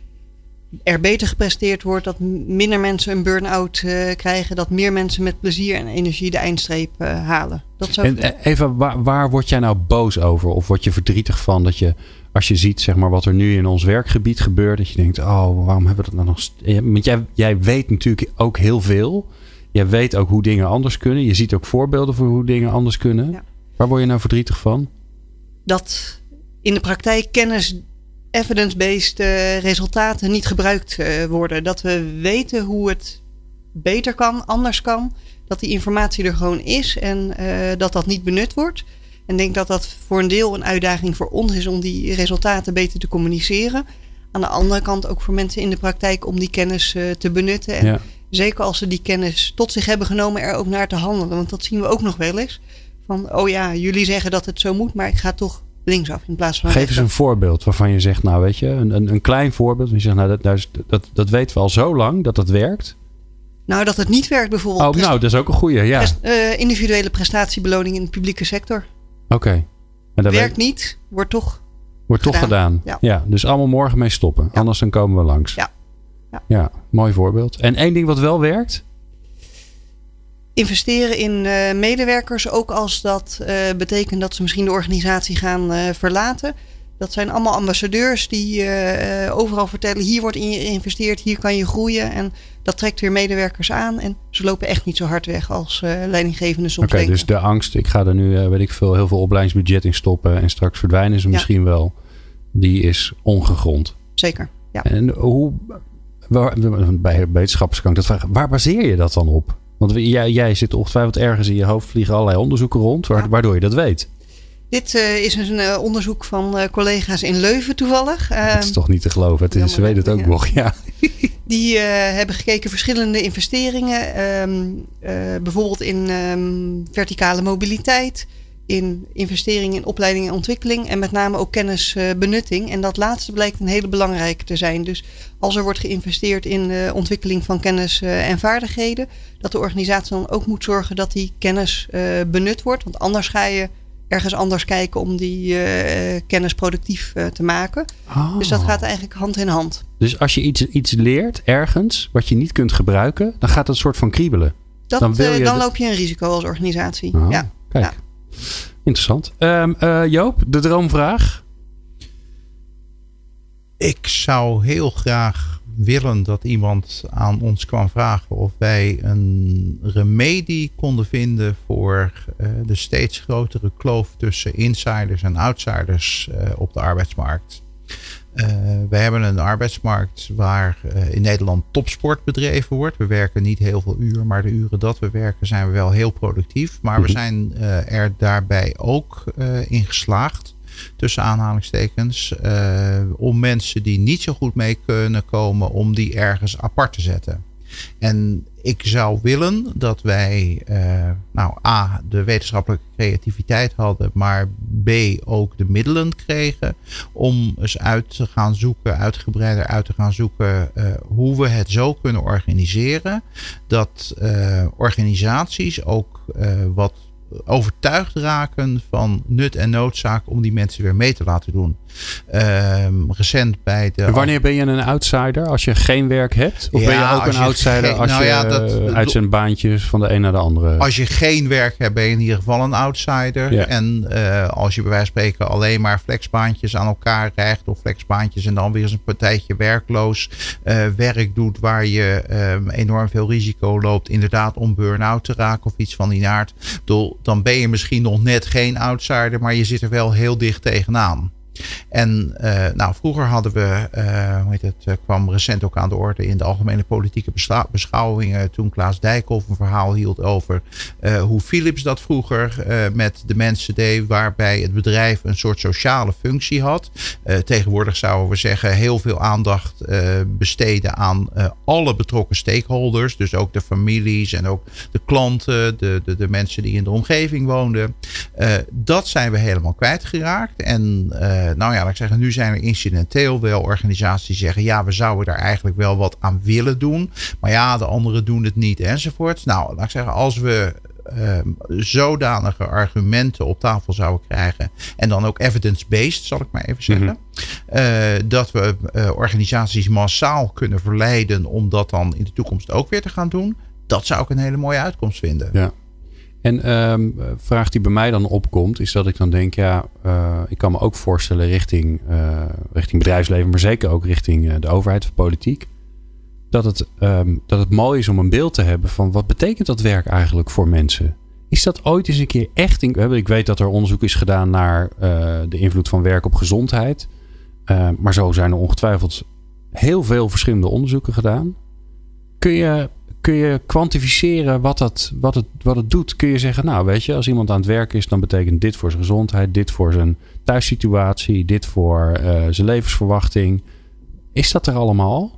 S5: er beter gepresteerd wordt, dat minder mensen een burn-out uh, krijgen, dat meer mensen met plezier en energie de eindstreep uh, halen. Dat zou...
S2: En even, waar, waar word jij nou boos over? Of word je verdrietig van dat je, als je ziet zeg maar, wat er nu in ons werkgebied gebeurt, dat je denkt, oh, waarom hebben we dat nou nog? St- Want jij, jij weet natuurlijk ook heel veel. Jij weet ook hoe dingen anders kunnen. Je ziet ook voorbeelden voor hoe dingen anders kunnen. Ja. Waar word je nou verdrietig van?
S5: Dat in de praktijk kennis, evidence-based uh, resultaten niet gebruikt uh, worden. Dat we weten hoe het beter kan, anders kan. Dat die informatie er gewoon is en uh, dat dat niet benut wordt. En ik denk dat dat voor een deel een uitdaging voor ons is om die resultaten beter te communiceren. Aan de andere kant ook voor mensen in de praktijk om die kennis uh, te benutten. En ja. Zeker als ze die kennis tot zich hebben genomen, er ook naar te handelen. Want dat zien we ook nog wel eens. Van, oh ja, jullie zeggen dat het zo moet, maar ik ga toch linksaf in plaats van
S2: Geef
S5: rechtsaf.
S2: eens een voorbeeld waarvan je zegt, nou weet je, een, een, een klein voorbeeld. Je zegt, nou dat, dat, dat, dat weten we al zo lang dat dat werkt.
S5: Nou, dat het niet werkt bijvoorbeeld.
S2: Oh, nou, dat is ook een goeie, ja.
S5: Prest, uh, individuele prestatiebeloning in de publieke sector.
S2: Oké. Okay.
S5: Werkt weet... niet, wordt toch
S2: Wordt
S5: gedaan.
S2: toch gedaan. Ja. ja. Dus allemaal morgen mee stoppen. Ja. Anders dan komen we langs.
S5: Ja. Ja.
S2: Ja, mooi voorbeeld. En één ding wat wel werkt?
S5: Investeren in uh, medewerkers, ook als dat uh, betekent dat ze misschien de organisatie gaan uh, verlaten. Dat zijn allemaal ambassadeurs die uh, uh, overal vertellen, hier wordt in je geïnvesteerd, hier kan je groeien. En dat trekt weer medewerkers aan. En ze lopen echt niet zo hard weg als uh, leidinggevenden soms
S2: Oké, okay, dus de angst, ik ga er nu, uh, weet ik veel, heel veel opleidingsbudget in stoppen en straks verdwijnen ze ja. misschien wel. Die is ongegrond.
S5: Zeker, ja.
S2: En hoe, waar, bij wetenschappers kan ik dat vragen, waar baseer je dat dan op? Want jij, jij zit ongetwijfeld ergens in je hoofd, vliegen allerlei onderzoeken rond, ja. waardoor je dat weet.
S5: Dit uh, is een uh, onderzoek van uh, collega's in Leuven toevallig. Uh,
S2: dat is toch niet te geloven, het is, ze weten het ook ja. nog. Ja.
S5: Die uh, hebben gekeken verschillende investeringen. Um, uh, bijvoorbeeld in um, verticale mobiliteit. In investeringen in opleiding en ontwikkeling. En met name ook kennisbenutting. En dat laatste blijkt een hele belangrijke te zijn. Dus als er wordt geïnvesteerd in de ontwikkeling van kennis uh, en vaardigheden. Dat de organisatie dan ook moet zorgen dat die kennis uh, benut wordt. Want anders ga je ergens anders kijken om die uh, kennis productief uh, te maken. Oh. Dus dat gaat eigenlijk hand in hand.
S2: Dus als je iets, iets leert ergens wat je niet kunt gebruiken, dan gaat het een soort van kriebelen.
S5: Dat, dan wil je uh, dan de... loop je een risico als organisatie. Oh, ja.
S2: Kijk, ja. Interessant. Um, uh, Joop, de droomvraag?
S3: Ik zou heel graag willen dat iemand aan ons kwam vragen of wij een remedie konden vinden voor uh, de steeds grotere kloof tussen insiders en outsiders uh, op de arbeidsmarkt. Uh, wij hebben een arbeidsmarkt waar uh, in Nederland topsport bedreven wordt. We werken niet heel veel uren, maar de uren dat we werken zijn we wel heel productief. Maar we zijn uh, er daarbij ook uh, in geslaagd, tussen aanhalingstekens, uh, om mensen die niet zo goed mee kunnen komen, om die ergens apart te zetten. En ik zou willen dat wij uh, nou A, de wetenschappelijke creativiteit hadden, maar B, ook de middelen kregen om eens uit te gaan zoeken, uitgebreider uit te gaan zoeken uh, hoe we het zo kunnen organiseren dat uh, organisaties ook uh, wat overtuigd raken van nut en noodzaak om die mensen weer mee te laten doen. Uh, recent bij de...
S2: En wanneer ben je een outsider? Als je geen werk hebt? Of ja, ben je ook een je outsider geen, als nou je ja, dat, uit zijn baantjes van de een naar de andere...
S3: Als je geen werk hebt, ben je in ieder geval een outsider. Ja. En uh, als je bij wijze van spreken alleen maar flexbaantjes aan elkaar krijgt, of flexbaantjes en dan weer eens een partijtje werkloos uh, werk doet waar je uh, enorm veel risico loopt inderdaad om burn-out te raken of iets van die naart. Dan ben je misschien nog net geen outsider, maar je zit er wel heel dicht tegenaan. En uh, nou, vroeger hadden we, uh, hoe heet het, uh, kwam recent ook aan de orde in de algemene politieke beschouwingen, toen Klaas Dijkhoff een verhaal hield over uh, hoe Philips dat vroeger uh, met de mensen deed, waarbij het bedrijf een soort sociale functie had. Uh, tegenwoordig zouden we zeggen heel veel aandacht uh, besteden aan uh, alle betrokken stakeholders, dus ook de families en ook de klanten, de, de, de mensen die in de omgeving woonden. Uh, dat zijn we helemaal kwijtgeraakt en uh, nou ja, laat ik zeggen, nu zijn er incidenteel wel organisaties die zeggen, ja, we zouden daar eigenlijk wel wat aan willen doen. Maar ja, de anderen doen het niet enzovoort. Nou, laat ik zeggen, als we uh, zodanige argumenten op tafel zouden krijgen en dan ook evidence-based, zal ik maar even zeggen. Mm-hmm. Uh, dat we uh, organisaties massaal kunnen verleiden om dat dan in de toekomst ook weer te gaan doen. Dat zou ik een hele mooie uitkomst vinden.
S2: Ja. En een uh, vraag die bij mij dan opkomt, is dat ik dan denk, ja, uh, ik kan me ook voorstellen richting, uh, richting bedrijfsleven, maar zeker ook richting uh, de overheid of politiek, dat het, um, dat het mooi is om een beeld te hebben van wat betekent dat werk eigenlijk voor mensen? Is dat ooit eens een keer echt, in, ik weet dat er onderzoek is gedaan naar uh, de invloed van werk op gezondheid, uh, maar zo zijn er ongetwijfeld heel veel verschillende onderzoeken gedaan. Kun je... Kun je kwantificeren wat, dat, wat, het, wat het doet? Kun je zeggen, nou weet je, als iemand aan het werk is, dan betekent dit voor zijn gezondheid, dit voor zijn thuissituatie, dit voor uh, zijn levensverwachting. Is dat er allemaal?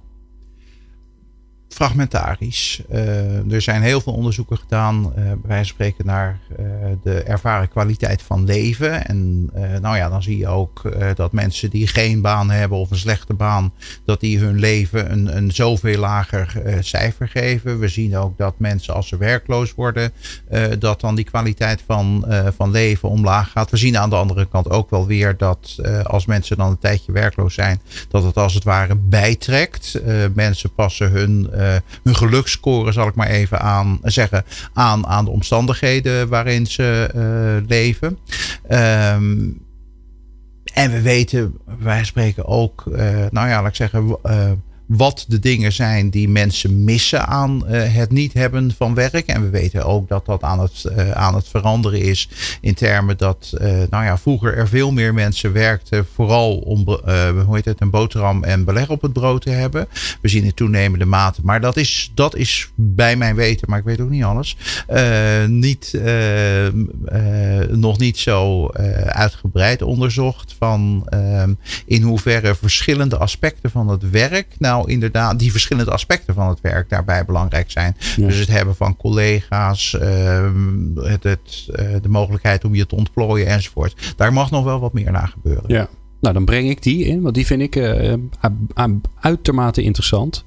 S3: Fragmentarisch. Uh, er zijn heel veel onderzoeken gedaan, uh, bij wijze van spreken, naar uh, de ervaren kwaliteit van leven. En uh, nou ja, dan zie je ook uh, dat mensen die geen baan hebben of een slechte baan, dat die hun leven een, een zoveel lager uh, cijfer geven. We zien ook dat mensen als ze werkloos worden, uh, dat dan die kwaliteit van, uh, van leven omlaag gaat. We zien aan de andere kant ook wel weer dat uh, als mensen dan een tijdje werkloos zijn, dat het als het ware bijtrekt. Uh, mensen passen hun Uh, hun geluksscore, zal ik maar even aan zeggen, aan, aan de omstandigheden waarin ze uh, leven. Um, en we weten, wij spreken ook, uh, nou ja, laat ik zeggen, uh, wat de dingen zijn die mensen missen aan uh, het niet hebben van werk. En we weten ook dat dat aan het, uh, aan het veranderen is in termen dat uh, nou ja, vroeger er veel meer mensen werkten vooral om uh, hoe heet het, een boterham en beleg op het brood te hebben. We zien in toenemende mate. Maar dat is, dat is bij mijn weten, maar ik weet ook niet alles, uh, niet, uh, uh, nog niet zo uh, uitgebreid onderzocht van uh, in hoeverre verschillende aspecten van het werk nou inderdaad die verschillende aspecten van het werk daarbij belangrijk zijn. Ja. Dus het hebben van collega's, uh, het, het, uh, de mogelijkheid om je te ontplooien enzovoort. Daar mag nog wel wat meer naar gebeuren.
S2: Ja. Nou, dan breng ik die in, want die vind ik uh, uitermate interessant.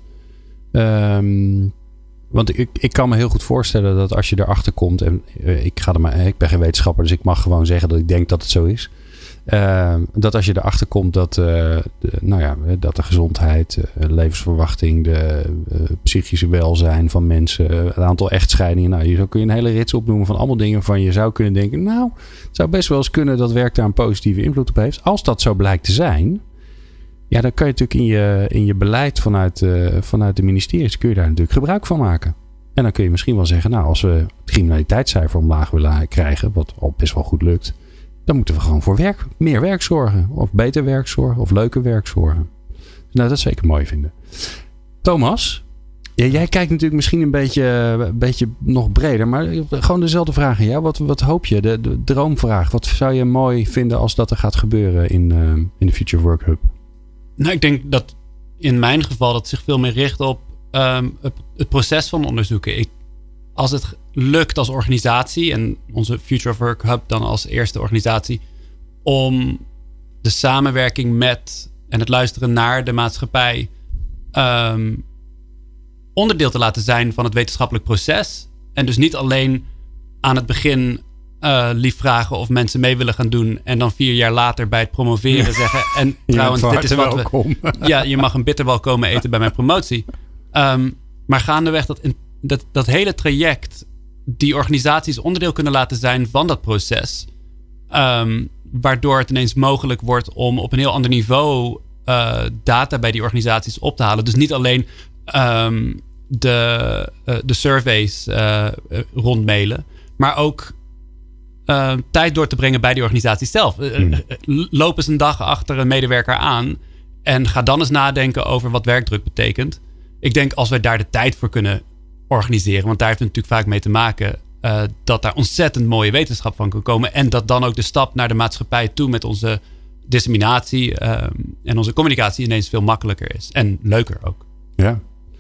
S2: Um, want ik, ik kan me heel goed voorstellen dat als je erachter komt, en uh, ik, ga er maar, ik ben geen wetenschapper, dus ik mag gewoon zeggen dat ik denk dat het zo is. Uh, dat als je erachter komt dat, uh, de, nou ja, dat de gezondheid, uh, levensverwachting, de uh, psychische welzijn van mensen, uh, het aantal echtscheidingen. Nou, hier zo kun je een hele rits opnoemen van allemaal dingen van je zou kunnen denken, nou, het zou best wel eens kunnen dat werk daar een positieve invloed op heeft. Als dat zo blijkt te zijn, ja, dan kan je natuurlijk in je, in je beleid vanuit, uh, vanuit de ministeries, kun je daar natuurlijk gebruik van maken. En dan kun je misschien wel zeggen, nou, als we het criminaliteitscijfer omlaag willen krijgen, wat al best wel goed lukt, dan moeten we gewoon voor werk, meer werk zorgen. Of beter werk zorgen. Of leuker werk zorgen. Nou, dat zeker mooi vinden. Thomas, ja, jij kijkt natuurlijk misschien een beetje, een beetje nog breder. Maar gewoon dezelfde vraag aan jou. Wat, wat hoop je? De, de droomvraag. Wat zou je mooi vinden als dat er gaat gebeuren in, uh, in de Future Work Hub?
S4: Nou, ik denk dat in mijn geval dat zich veel meer richt op um, het, het proces van onderzoeken. Ik, als het lukt als organisatie en onze Future of Work Hub dan als eerste organisatie om de samenwerking met en het luisteren naar de maatschappij um, onderdeel te laten zijn van het wetenschappelijk proces. En dus niet alleen aan het begin uh, lief vragen of mensen mee willen gaan doen. En dan vier jaar later bij het promoveren ja. zeggen. En trouwens,
S2: ja,
S4: dit is wat we. Ja, je mag een bitterbal komen eten bij mijn promotie. Um, maar gaandeweg dat, dat, dat hele traject, die organisaties onderdeel kunnen laten zijn van dat proces. Um, waardoor het ineens mogelijk wordt om op een heel ander niveau uh, data bij die organisaties op te halen. Dus niet alleen um, de, uh, de surveys uh, rondmailen, maar ook uh, tijd door te brengen bij die organisatie zelf. Hmm. Loop eens een dag achter een medewerker aan en ga dan eens nadenken over wat werkdruk betekent. Ik denk als wij daar de tijd voor kunnen organiseren, want daar heeft het natuurlijk vaak mee te maken, uh, dat daar ontzettend mooie wetenschap van kan komen en dat dan ook de stap naar de maatschappij toe met onze disseminatie uh, en onze communicatie ineens veel makkelijker is. En leuker ook.
S2: Ja.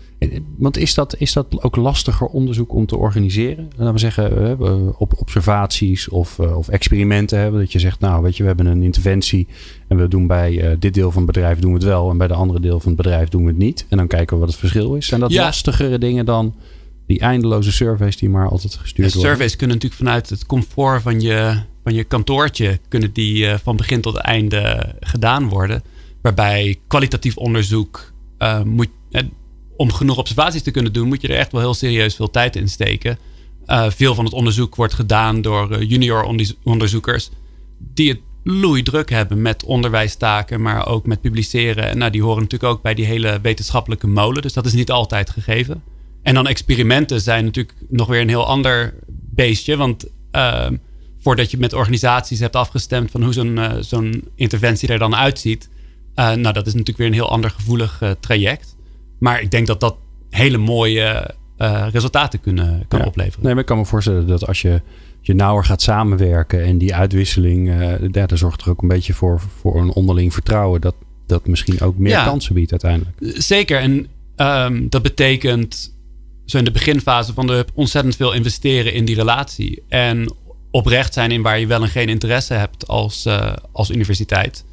S2: Want is dat, is dat ook lastiger onderzoek om te organiseren? Laten we zeggen, op observaties of, of experimenten hebben. Dat je zegt, nou weet je, we hebben een interventie. En we doen bij dit deel van het bedrijf doen we het wel. En bij de andere deel van het bedrijf doen we het niet. En dan kijken we wat het verschil is. Zijn dat ja. lastigere dingen dan die eindeloze surveys die maar altijd gestuurd
S4: ja,
S2: worden?
S4: Surveys kunnen natuurlijk vanuit het comfort van je, van je kantoortje, kunnen die uh, van begin tot einde gedaan worden. Waarbij kwalitatief onderzoek uh, moet... Uh, om genoeg observaties te kunnen doen, moet je er echt wel heel serieus veel tijd in steken. Uh, veel van het onderzoek wordt gedaan door uh, junior onderzoekers die het loeidruk hebben met onderwijstaken, maar ook met publiceren. En nou, die horen natuurlijk ook bij die hele wetenschappelijke molen. Dus dat is niet altijd gegeven. En dan experimenten zijn natuurlijk nog weer een heel ander beestje. Want uh, voordat je met organisaties hebt afgestemd van hoe zo'n, uh, zo'n interventie er dan uitziet. Uh, nou, dat is natuurlijk weer een heel ander gevoelig uh, traject. Maar ik denk dat dat hele mooie uh, resultaten kunnen, kan ja. opleveren.
S2: Nee, maar ik kan me voorstellen dat als je, je nauwer gaat samenwerken en die uitwisseling, uh, ja, dat zorgt er ook een beetje voor, voor een onderling vertrouwen. Dat dat misschien ook meer ja. kansen biedt uiteindelijk.
S4: Zeker. En um, dat betekent zo in de beginfase van de hub ontzettend veel investeren in die relatie. En oprecht zijn in waar je wel en geen interesse hebt als, uh, als universiteit.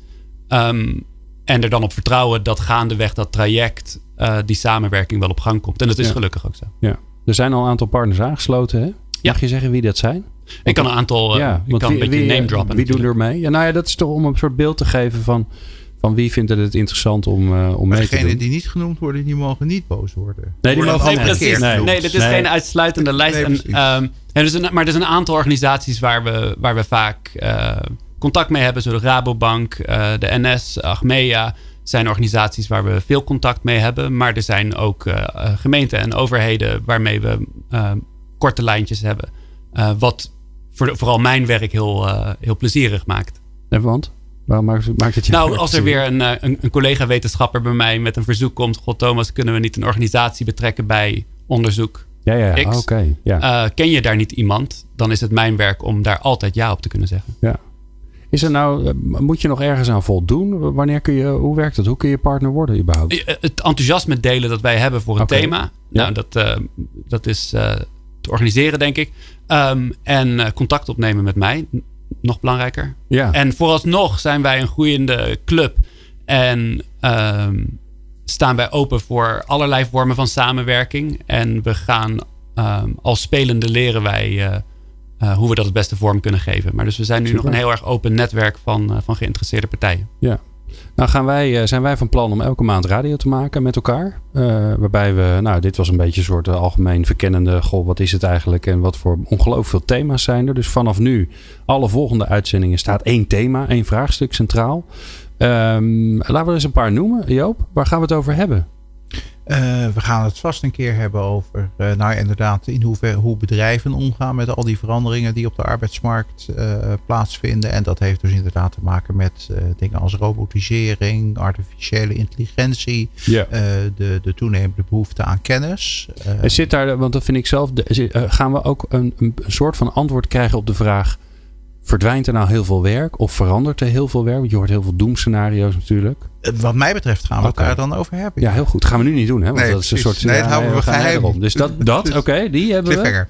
S4: Um, en er dan op vertrouwen dat gaandeweg dat traject Uh, die samenwerking wel op gang komt. En dat is ja. gelukkig ook zo.
S2: Ja. Er zijn al een aantal partners aangesloten. Hè? Mag
S4: ja.
S2: je zeggen wie dat zijn?
S4: Ik kan een aantal, uh,
S2: ja,
S4: ik kan wie, een beetje
S2: wie,
S4: name droppen.
S2: Wie doen er mee? Ja, nou ja, dat is toch om een soort beeld te geven van, van wie vindt het interessant om, uh, om mee te doen.
S3: Degenen die niet genoemd worden, die mogen niet boos worden.
S2: Nee, die mogen
S4: nee, precies. Nee, nee, dit is nee. geen uitsluitende lijst. Nee, en, um, en dus een, maar er zijn een aantal organisaties waar we, waar we vaak uh, contact mee hebben. Zoals de Rabobank, uh, de N S, Achmea. Zijn organisaties waar we veel contact mee hebben. Maar er zijn ook uh, gemeenten en overheden waarmee we uh, korte lijntjes hebben. Uh, wat voor, vooral mijn werk heel, uh, heel plezierig maakt.
S2: En want? Waarom maakt, maakt het je
S4: Nou, als er weer een, een, een collega-wetenschapper bij mij met een verzoek komt. God Thomas, kunnen we niet een organisatie betrekken bij onderzoek?
S2: Ja, ja,
S4: X?
S2: oké. Okay, ja.
S4: uh, ken je daar niet iemand? Dan is het mijn werk om daar altijd ja op te kunnen zeggen.
S2: Ja. Is er nou, moet je nog ergens aan voldoen? Wanneer kun je, hoe werkt dat? Hoe kun je partner worden überhaupt?
S4: Het enthousiasme delen dat wij hebben voor een okay. thema. Ja. Nou, dat, uh, dat is uh, te organiseren, denk ik. Um, en uh, contact opnemen met mij. Nog belangrijker.
S2: Ja.
S4: En vooralsnog zijn wij een groeiende club. En um, staan wij open voor allerlei vormen van samenwerking. En we gaan um, als spelende leren wij Uh, Uh, hoe we dat het beste vorm kunnen geven. Maar dus we zijn nu Super. nog een heel erg open netwerk van, uh, van geïnteresseerde partijen.
S2: Ja. Nou gaan wij, uh, zijn wij van plan om elke maand radio te maken met elkaar. Uh, waarbij we, nou dit was een beetje een soort uh, algemeen verkennende, goh wat is het eigenlijk en wat voor ongelooflijk veel thema's zijn er. Dus vanaf nu, alle volgende uitzendingen staat één thema, één vraagstuk centraal. Um, laten we er eens een paar noemen. Joop, waar gaan we het over hebben?
S3: Uh, we gaan het vast een keer hebben over, uh, nou inderdaad, in hoeverre hoe bedrijven omgaan met al die veranderingen die op de arbeidsmarkt uh, plaatsvinden. En dat heeft dus inderdaad te maken met uh, dingen als robotisering, artificiële intelligentie, yeah. uh, de, de toenemende behoefte aan kennis.
S2: Uh, er zit daar, want dat vind ik zelf, uh, gaan we ook een, een soort van antwoord krijgen op de vraag, verdwijnt er nou heel veel werk of verandert er heel veel werk? Want je hoort heel veel doemscenario's natuurlijk.
S3: Wat mij betreft gaan we
S2: Okay.
S3: het daar dan over hebben.
S2: Ja, heel goed. Gaan we nu niet doen, hè? Want
S3: Nee,
S2: dat is een
S3: precies.
S2: soort...
S3: Nee, dat houden we
S2: gaan
S3: geheim.
S2: erom. Dus dat, dat
S3: Dus-
S2: oké, okay, die hebben we.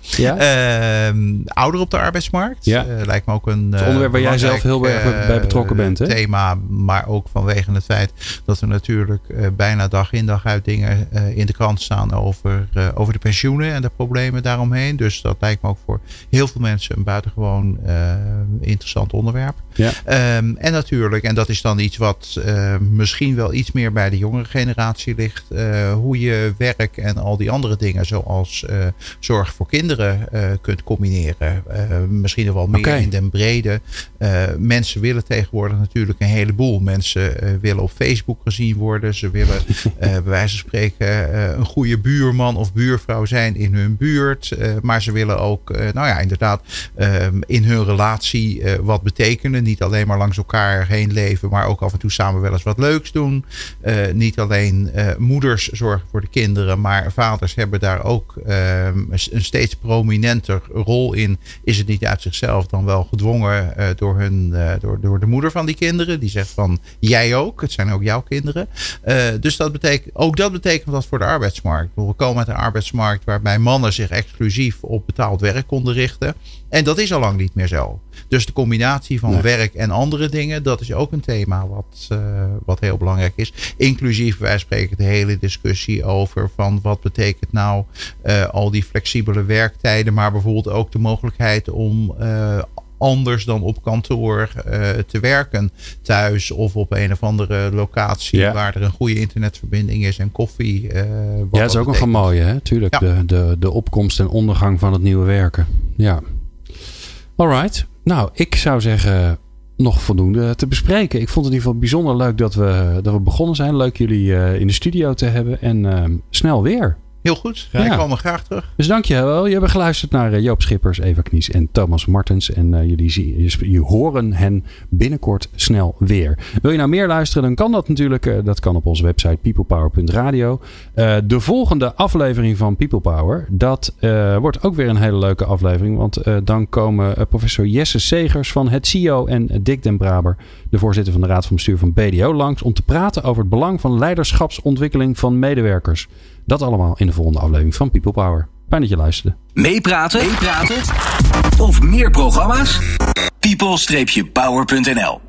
S3: Ja. Uh, ouder op de arbeidsmarkt.
S2: Ja.
S3: Uh, lijkt me ook een
S2: Het onderwerp waar jij zelf heel erg
S3: uh,
S2: bij betrokken bent, hè?
S3: Thema, maar ook vanwege het feit dat er natuurlijk uh, bijna dag in dag uit dingen uh, in de krant staan over, uh, over de pensioenen en de problemen daaromheen. Dus dat lijkt me ook voor heel veel mensen een buitengewoon uh, interessant onderwerp.
S2: Ja.
S3: Um, en natuurlijk, en dat is dan iets wat uh, misschien wel iets meer bij de jongere generatie ligt. Uh, hoe je werk en al die andere dingen zoals uh, zorg voor kinderen uh, kunt combineren. Uh, misschien nog wel meer
S2: Okay.
S3: in den brede. Uh, mensen willen tegenwoordig natuurlijk een heleboel. Mensen uh, willen op Facebook gezien worden. Ze willen uh, bij wijze van spreken uh, een goede buurman of buurvrouw zijn in hun buurt. Uh, maar ze willen ook, uh, nou ja, inderdaad uh, in hun relatie uh, wat betekenen. Niet alleen maar langs elkaar heen leven, maar ook af en toe samen wel eens wat leuks doen. Uh, niet alleen uh, moeders zorgen voor de kinderen, maar vaders hebben daar ook uh, een steeds prominenter rol in. Is het niet uit zichzelf dan wel gedwongen uh, door, hun, uh, door, door de moeder van die kinderen. Die zegt van, jij ook. Het zijn ook jouw kinderen. Uh, dus dat betekent, ook dat betekent wat voor de arbeidsmarkt. We komen uit een arbeidsmarkt waarbij mannen zich exclusief op betaald werk konden richten. En dat is al lang niet meer zo. Dus de combinatie van
S2: Nee.
S3: werk en andere dingen, dat is ook een thema wat, uh, wat heel belangrijk is. Inclusief, wij spreken de hele discussie over van wat betekent nou uh, al die flexibele werktijden, maar bijvoorbeeld ook de mogelijkheid om uh, anders dan op kantoor uh, te werken. Thuis of op een of andere locatie
S2: Ja.
S3: waar er een goede internetverbinding is en koffie. Uh, wat
S2: Ja, dat is ook nog een mooie, hè? Tuurlijk,
S3: Ja.
S2: de, de, de opkomst en ondergang van het nieuwe werken. Ja. Alright. Nou, ik zou zeggen nog voldoende te bespreken. Ik vond het in ieder geval bijzonder leuk dat we, dat we begonnen zijn. Leuk jullie uh, in de studio te hebben. En uh, snel weer.
S3: Heel goed.
S2: Ja.
S3: Ik kom er graag terug.
S2: Dus dank je wel. Je hebt geluisterd naar uh, Joop Schippers, Eva Knies en Thomas Martens. En uh, jullie zien, je, je horen hen binnenkort snel weer. Wil je nou meer luisteren? Dan kan dat natuurlijk. Uh, dat kan op onze website peoplepower punt radio. Uh, de volgende aflevering van People Power. Dat uh, wordt ook weer een hele leuke aflevering. Want uh, dan komen uh, professor Jesse Segers van het C I O en uh, Dick den Braber, de voorzitter van de Raad van Bestuur van B D O, langs om te praten over het belang van leiderschapsontwikkeling van medewerkers. Dat allemaal in de volgende aflevering van People Power. Fijn dat je luisterde.
S1: Meepraten? Meepraten? Of meer programma's? people dash power punt n l